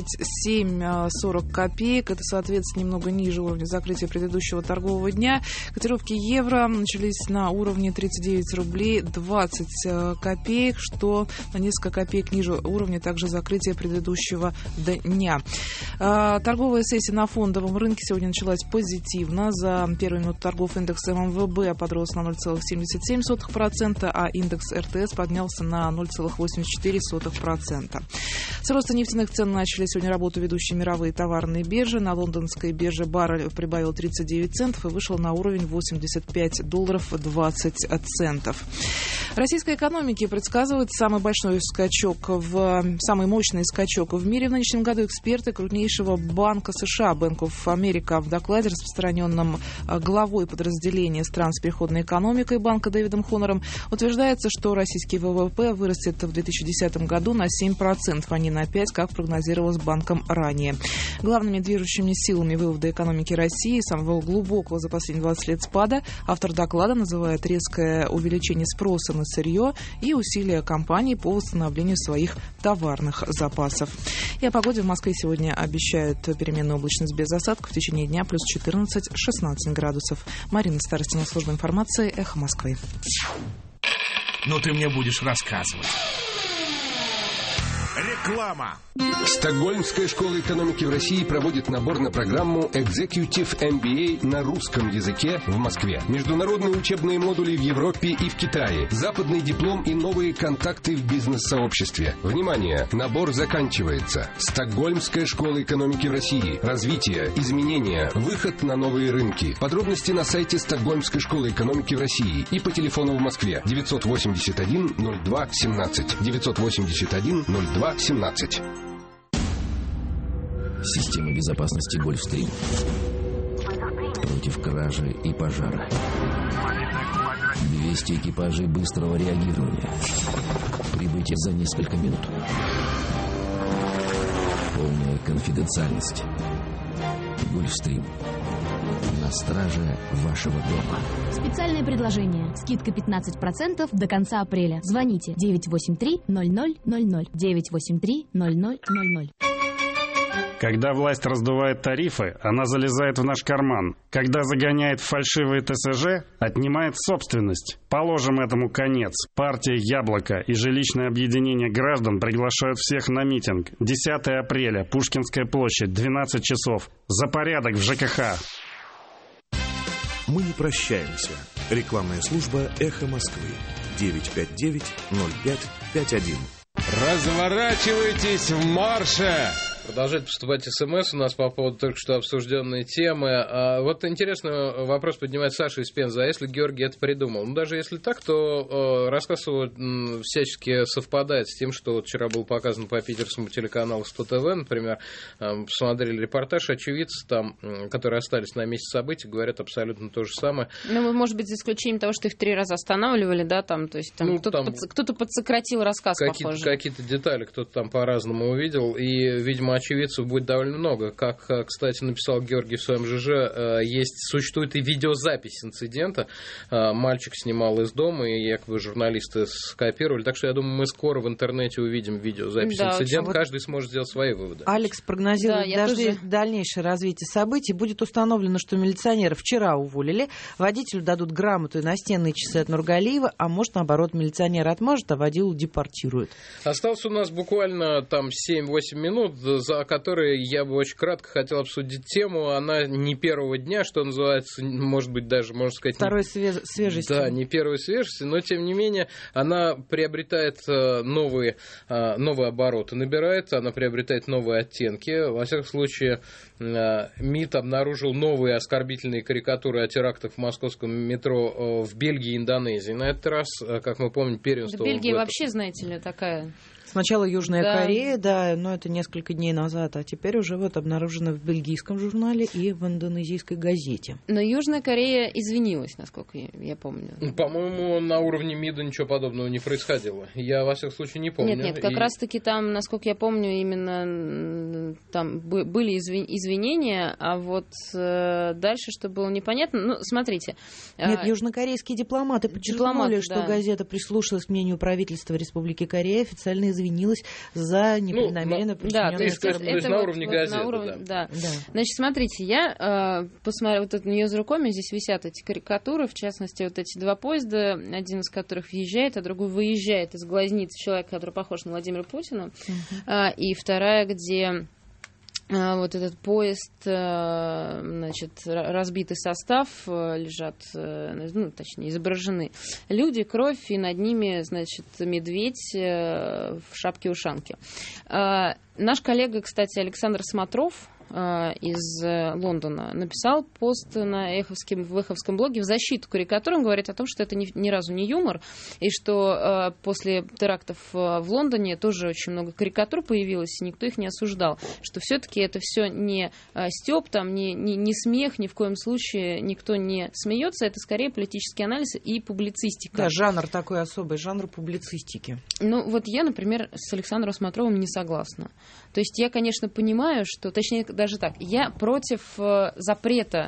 37,40 копеек. Это, соответственно, немного ниже уровня закрытия предыдущего торгового дня. Котировки евро начались на уровне 39 рублей 20 копеек, что на несколько копеек ниже уровня также закрытия предыдущего дня. Торговая сессия на фондовом рынке сегодня началась позитивно. За первую минуту торгов индекс МВБ подрос на 0,77%, а индекс РТС поднялся на 0,84%. С роста нефтяных цен начали сегодня работу ведущие мировые товарные биржи. На лондонской бирже баррель прибавил 39 центов и вышел на уровень $85.20. Российской экономике предсказывают самый мощный скачок в мире в нынешнем году. Эксперты крупнейшего банка США Bank of America в докладе, распространенном главой подразделения стран с переходной экономикой банка Дэвидом Хонором, утверждается, что российский ВВП вырастет в 2010 году на 7%, а не на 5%, как прогнозировалось банком ранее. Главными движущими силами вывода экономики России, самого глубокого за последние 20 лет спада, автор доклада называет резкое увеличение спроса на сырье и усилия компаний по восстановлению своих товарных запасов. И о погоде в Москве сегодня обещают переменную облачность без осадков в течение дня плюс 14-16 градусов. Марина Старостина, служба информации, Эхо Москвы. Ну ты мне будешь рассказывать. Реклама. Стокгольмская школа экономики в России проводит набор на программу Executive MBA на русском языке в Москве. Международные учебные модули в Европе и в Китае. Западный диплом и новые контакты в бизнес-сообществе. Внимание! Набор заканчивается. Стокгольмская школа экономики в России. Развитие, изменения, выход на новые рынки. Подробности на сайте Стокгольмской школы экономики в России и по телефону в Москве 981 02 17 981 02 17. Система безопасности «Гольфстрим». Против кражи и пожара. 200 экипажей быстрого реагирования. Прибытие за несколько минут. Полная конфиденциальность. «Гольфстрим». На страже вашего дома. Специальное предложение. Скидка 15% до конца апреля. Звоните 983-0000. 983-0000. Когда власть раздувает тарифы, она залезает в наш карман. Когда загоняет в фальшивые ТСЖ, отнимает собственность. Положим этому конец. Партия «Яблоко» и жилищное объединение граждан приглашают всех на митинг. 10 апреля, Пушкинская площадь, 12 часов. За порядок в ЖКХ. Мы не прощаемся. Рекламная служба «Эхо Москвы». 959-0551. Разворачивайтесь в марше! Продолжает поступать СМС у нас по поводу только что обсужденной темы. Вот интересный вопрос поднимает Саша из Пензы. А если Георгий это придумал? Ну, даже если так, то рассказ его всячески совпадает с тем, что вот вчера был показан по питерскому телеканалу 100 ТВ, например. Посмотрели репортаж, очевидцы там, которые остались на месте событий, говорят абсолютно то же самое. Ну, может быть, за исключением того, что их 3 раза останавливали, да, там, то есть там, ну, кто-то подсократил рассказ, похоже. Какие-то детали кто-то там по-разному увидел, и, видимо, очевидцев будет довольно много. Как, кстати, написал Георгий в своем ЖЖ, существует и видеозапись инцидента. Мальчик снимал из дома, и якобы журналисты скопировали. Так что, я думаю, мы скоро в интернете увидим видеозапись инцидента. Каждый сможет сделать свои выводы. Алекс прогнозирует дальнейшее развитие событий. Будет установлено, что милиционера вчера уволили, водителю дадут грамоту и настенные часы от Нургалиева, а может, наоборот, милиционера отмажет, а водилу депортируют. Осталось у нас буквально там 7-8 минут, за которые я бы очень кратко хотел обсудить тему. Она не первого дня, что называется, может быть, даже, можно сказать... Второй свежести. Да, не первой свежести, но, тем не менее, она приобретает новые обороты, она приобретает новые оттенки. Во всяком случае, МИД обнаружил новые оскорбительные карикатуры о терактах в московском метро в Бельгии и Индонезии. На этот раз, как мы помним, первенство... Да, Бельгия вообще, знаете ли, такая... Сначала Южная Корея, да, но это несколько дней назад, а теперь уже вот обнаружено в бельгийском журнале и в индонезийской газете. Но Южная Корея извинилась, насколько я помню. По-моему, на уровне МИДа ничего подобного не происходило. Я, во всяком случае, не помню. Нет, как раз-таки там, насколько я помню, именно там были извинения, а вот дальше, что было непонятно, ну, смотрите. Нет, южнокорейские дипломаты подчеркнули, что газета прислушалась к мнению правительства Республики Корея, официально извинилась за непреднамеренно причиненное оскорбление. Это на уровне газеты, да. Значит, смотрите, я посмотрела вот это Ньюзрукоме, здесь висят эти карикатуры, в частности, вот эти 2 поезда, один из которых въезжает, а другой выезжает из глазниц человека, который похож на Владимира Путина, и вторая, где... Вот этот поезд, значит, разбитый состав, лежат, ну, точнее, изображены люди, кровь, и над ними, значит, медведь в шапке-ушанке. Наш коллега, кстати, Александр Смотров из Лондона написал пост в эховском блоге в защиту карикатур. Он говорит о том, что это ни разу не юмор, и что после терактов в Лондоне тоже очень много карикатур появилось, и никто их не осуждал. Что все-таки это все не стёб, там, не смех, ни в коем случае никто не смеется, это скорее политический анализ и публицистика. Да, жанр такой особый, жанр публицистики. Ну, вот я, например, с Александром Смотровым не согласна. То есть я, конечно, понимаю, что, точнее, даже так, я против запрета.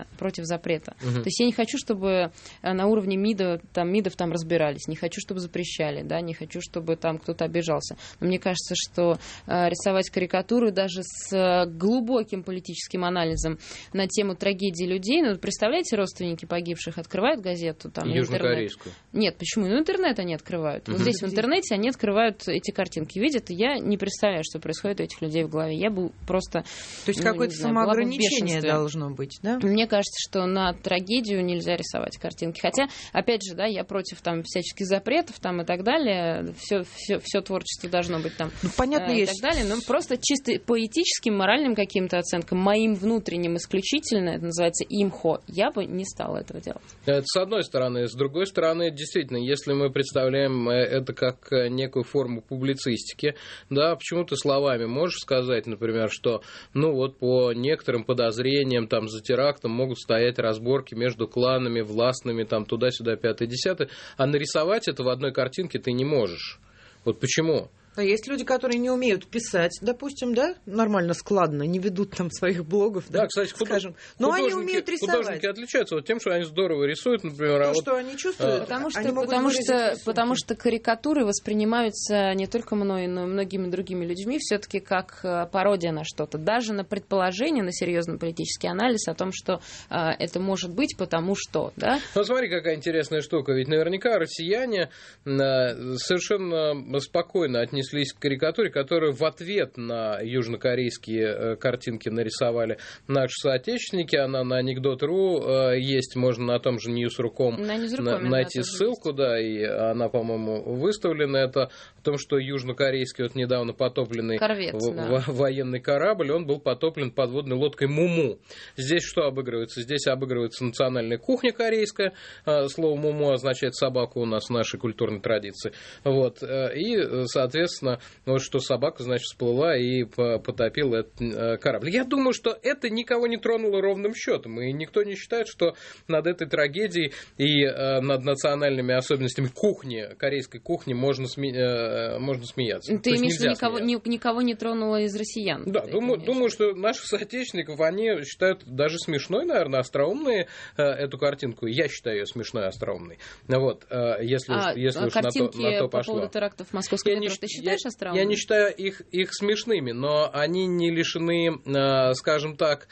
То есть я не хочу, чтобы на уровне МИДов там разбирались, не хочу, чтобы запрещали, да, не хочу, чтобы там кто-то обижался. Но мне кажется, что рисовать карикатуры даже с глубоким политическим анализом на тему трагедии людей, ну, представляете, родственники погибших открывают газету, там, южнокорейскую. Нет, почему? Ну, интернет они открывают. Вот здесь в интернете они открывают эти картинки, видят, и я не представляю, что происходит у этих людей в голове. Я бы просто... То есть какое-то самоограничение должно быть, да? Мне кажется, что на трагедию нельзя рисовать картинки. Хотя, опять же, да, я против там всяческих запретов там и так далее. Все творчество должно быть там. Ну, понятно, и есть. Так далее. Но просто чисто по этическим, моральным каким-то оценкам, моим внутренним исключительно, это называется имхо, я бы не стала этого делать. Это с одной стороны. С другой стороны, действительно, если мы представляем это как некую форму публицистики, да, почему-то словами можешь сказать, например, что, ну вот по некоторым подозрениям там за терактом могут стоять разборки между кланами, властными, там туда-сюда, 5-10, а нарисовать это в одной картинке ты не можешь. Вот почему? А есть люди, которые не умеют писать, допустим, да, нормально, складно, не ведут там своих блогов, да, кстати, скажем. Но они умеют рисовать. Художники отличаются вот тем, что они здорово рисуют, например. То, что они чувствуют, потому что карикатуры воспринимаются не только мной, но и многими другими людьми все-таки как пародия на что-то. Даже на предположение, на серьезный политический анализ о том, что это может быть, потому что, да. Ну, смотри, какая интересная штука. Ведь наверняка россияне совершенно спокойно отнеслись отнеслись к карикатуре, которую в ответ на южнокорейские картинки нарисовали наши соотечественники. Она на Anecdote.ru есть, можно на том же News.ru.com найти ссылку, да, и она, по-моему, выставлена. Это о том, что южнокорейский вот недавно потопленный военный корабль, он был потоплен подводной лодкой Муму. Здесь что обыгрывается? Здесь обыгрывается национальная кухня корейская. Слово Муму означает собаку у нас в нашей культурной традиции. Вот. И, соответственно, вот что собака, значит, всплыла и потопила этот корабль. Я думаю, что это никого не тронуло ровным счетом. И никто не считает, что над этой трагедией и над национальными особенностями кухни, корейской кухни, можно смеяться. Ты имеешь в виду, никого не тронуло из россиян? Да, думаю, что наших соотечественников, они считают даже смешной, наверное, остроумной эту картинку. Я считаю ее смешной и остроумной. Вот, если уж на то пошло. По поводу терактов в московском метро, ты считаешь остроумными? Я не считаю их смешными, но они не лишены, скажем так,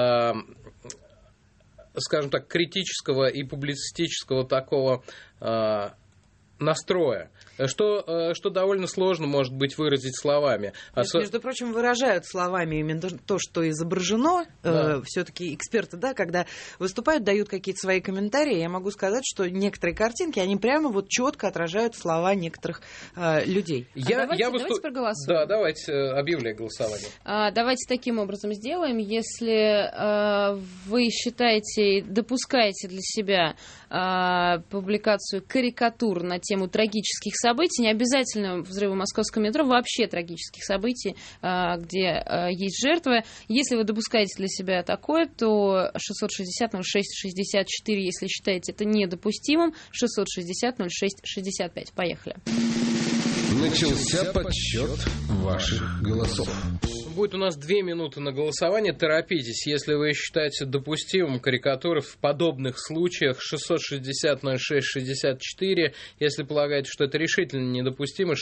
критического и публицистического такого настроя, что довольно сложно, может быть, выразить словами. Между прочим, выражают словами именно то, что изображено. Да. Все-таки эксперты, да, когда выступают, дают какие-то свои комментарии. Я могу сказать, что некоторые картинки, они прямо вот четко отражают слова некоторых людей. Давайте проголосуем. Да, давайте объявляй голосование. Давайте таким образом сделаем. Если вы считаете, допускаете для себя публикацию карикатур на тему трагических событий, не обязательно взрыва московского метро, вообще трагических событий, где есть жертвы. Если вы допускаете для себя такое, то 660-06-64, если считаете это недопустимым, 660-06-65. Поехали. Начался подсчет ваших голосов. Будет у нас 2 минуты на голосование. Торопитесь, если вы считаете допустимым карикатуры в подобных случаях. 660-06-64. Если полагаете, что это решительно недопустимо,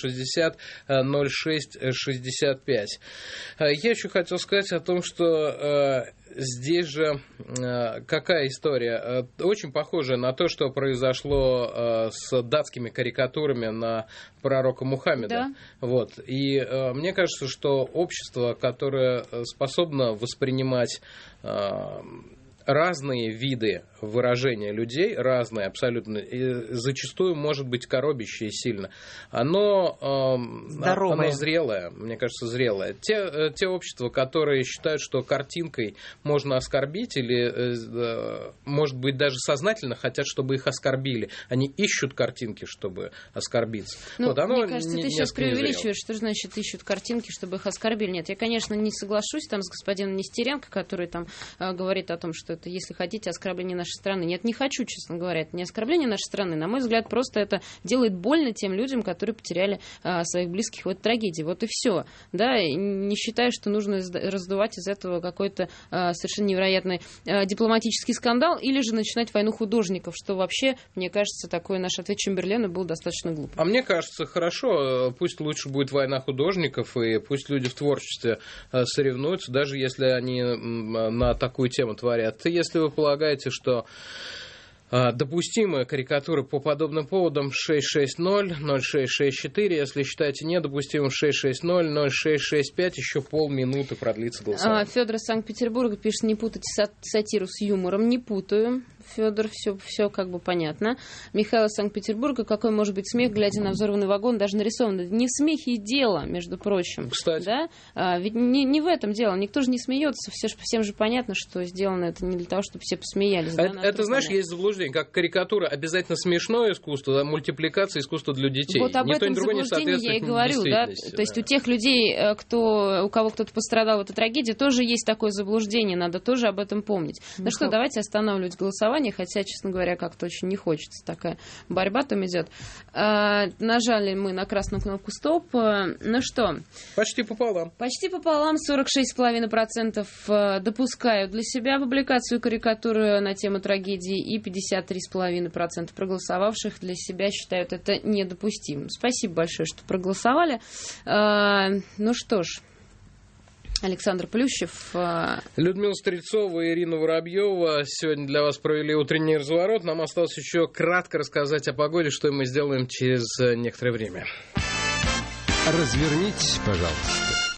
660-06-65. Я еще хотел сказать о том, что здесь же какая история? Очень похожая на то, что произошло с датскими карикатурами на пророка Мухаммеда. Да. Вот. И мне кажется, что общество, которое способно воспринимать разные виды выражения людей, разные абсолютно, и зачастую может быть коробящее сильно. Оно зрелое, мне кажется, зрелое. Те общества, которые считают, что картинкой можно оскорбить, или, может быть, даже сознательно хотят, чтобы их оскорбили, они ищут картинки, чтобы оскорбиться. Мне кажется, ты сейчас преувеличиваешь, что значит ищут картинки, чтобы их оскорбили. Нет, я, конечно, не соглашусь там с господином Нестеренко, который там говорит о том, что это, если хотите, оскорбление нашей страны. Нет, не хочу, честно говоря, это не оскорбление нашей страны. На мой взгляд, просто это делает больно тем людям, которые потеряли своих близких в этой трагедии. Вот и все. Да, и не считаю, что нужно раздувать из этого какой-то совершенно невероятный дипломатический скандал или же начинать войну художников, что вообще, мне кажется, такой наш ответ Чемберлена был достаточно глуп. А мне кажется, хорошо, пусть лучше будет война художников, и пусть люди в творчестве соревнуются, даже если они на такую тему творят. Если вы полагаете, что допустимые карикатуры по подобным поводам 660-06-64, если считаете недопустимым 660-06-65, еще полминуты продлится голосование. Федор из Санкт-Петербурга пишет: не путайте сатиру с юмором. Не путаю. Федор, все как бы понятно. Михаил из Санкт-Петербурга: какой может быть смех, глядя на взорванный вагон, даже нарисованный? Не в смехе и дело, между прочим. Кстати. Да? Ведь не в этом дело. Никто же не смеется. Всем же понятно, что сделано это не для того, чтобы все посмеялись. Это знаешь, есть заблуждение. Как карикатура обязательно смешное искусство, да, мультипликация искусства для детей. Вот об Никто этом заблуждении я и говорю. Да? То есть у тех людей, у кого кто-то пострадал в этой трагедии, тоже есть такое заблуждение. Надо тоже об этом помнить. Ну что, давайте останавливать голосование, хотя, честно говоря, как-то очень не хочется. Такая борьба там идет. Нажали мы на красную кнопку «Стоп». Ну что? Почти пополам. Почти пополам. 46,5% допускают для себя публикацию карикатуры на тему трагедии, и 53,5% проголосовавших для себя считают это недопустимым. Спасибо большое, что проголосовали. Ну что ж, Александр Плющев. Людмила Стрельцова и Ирина Воробьева сегодня для вас провели утренний разворот. Нам осталось еще кратко рассказать о погоде, что мы сделаем через некоторое время. Развернитесь, пожалуйста.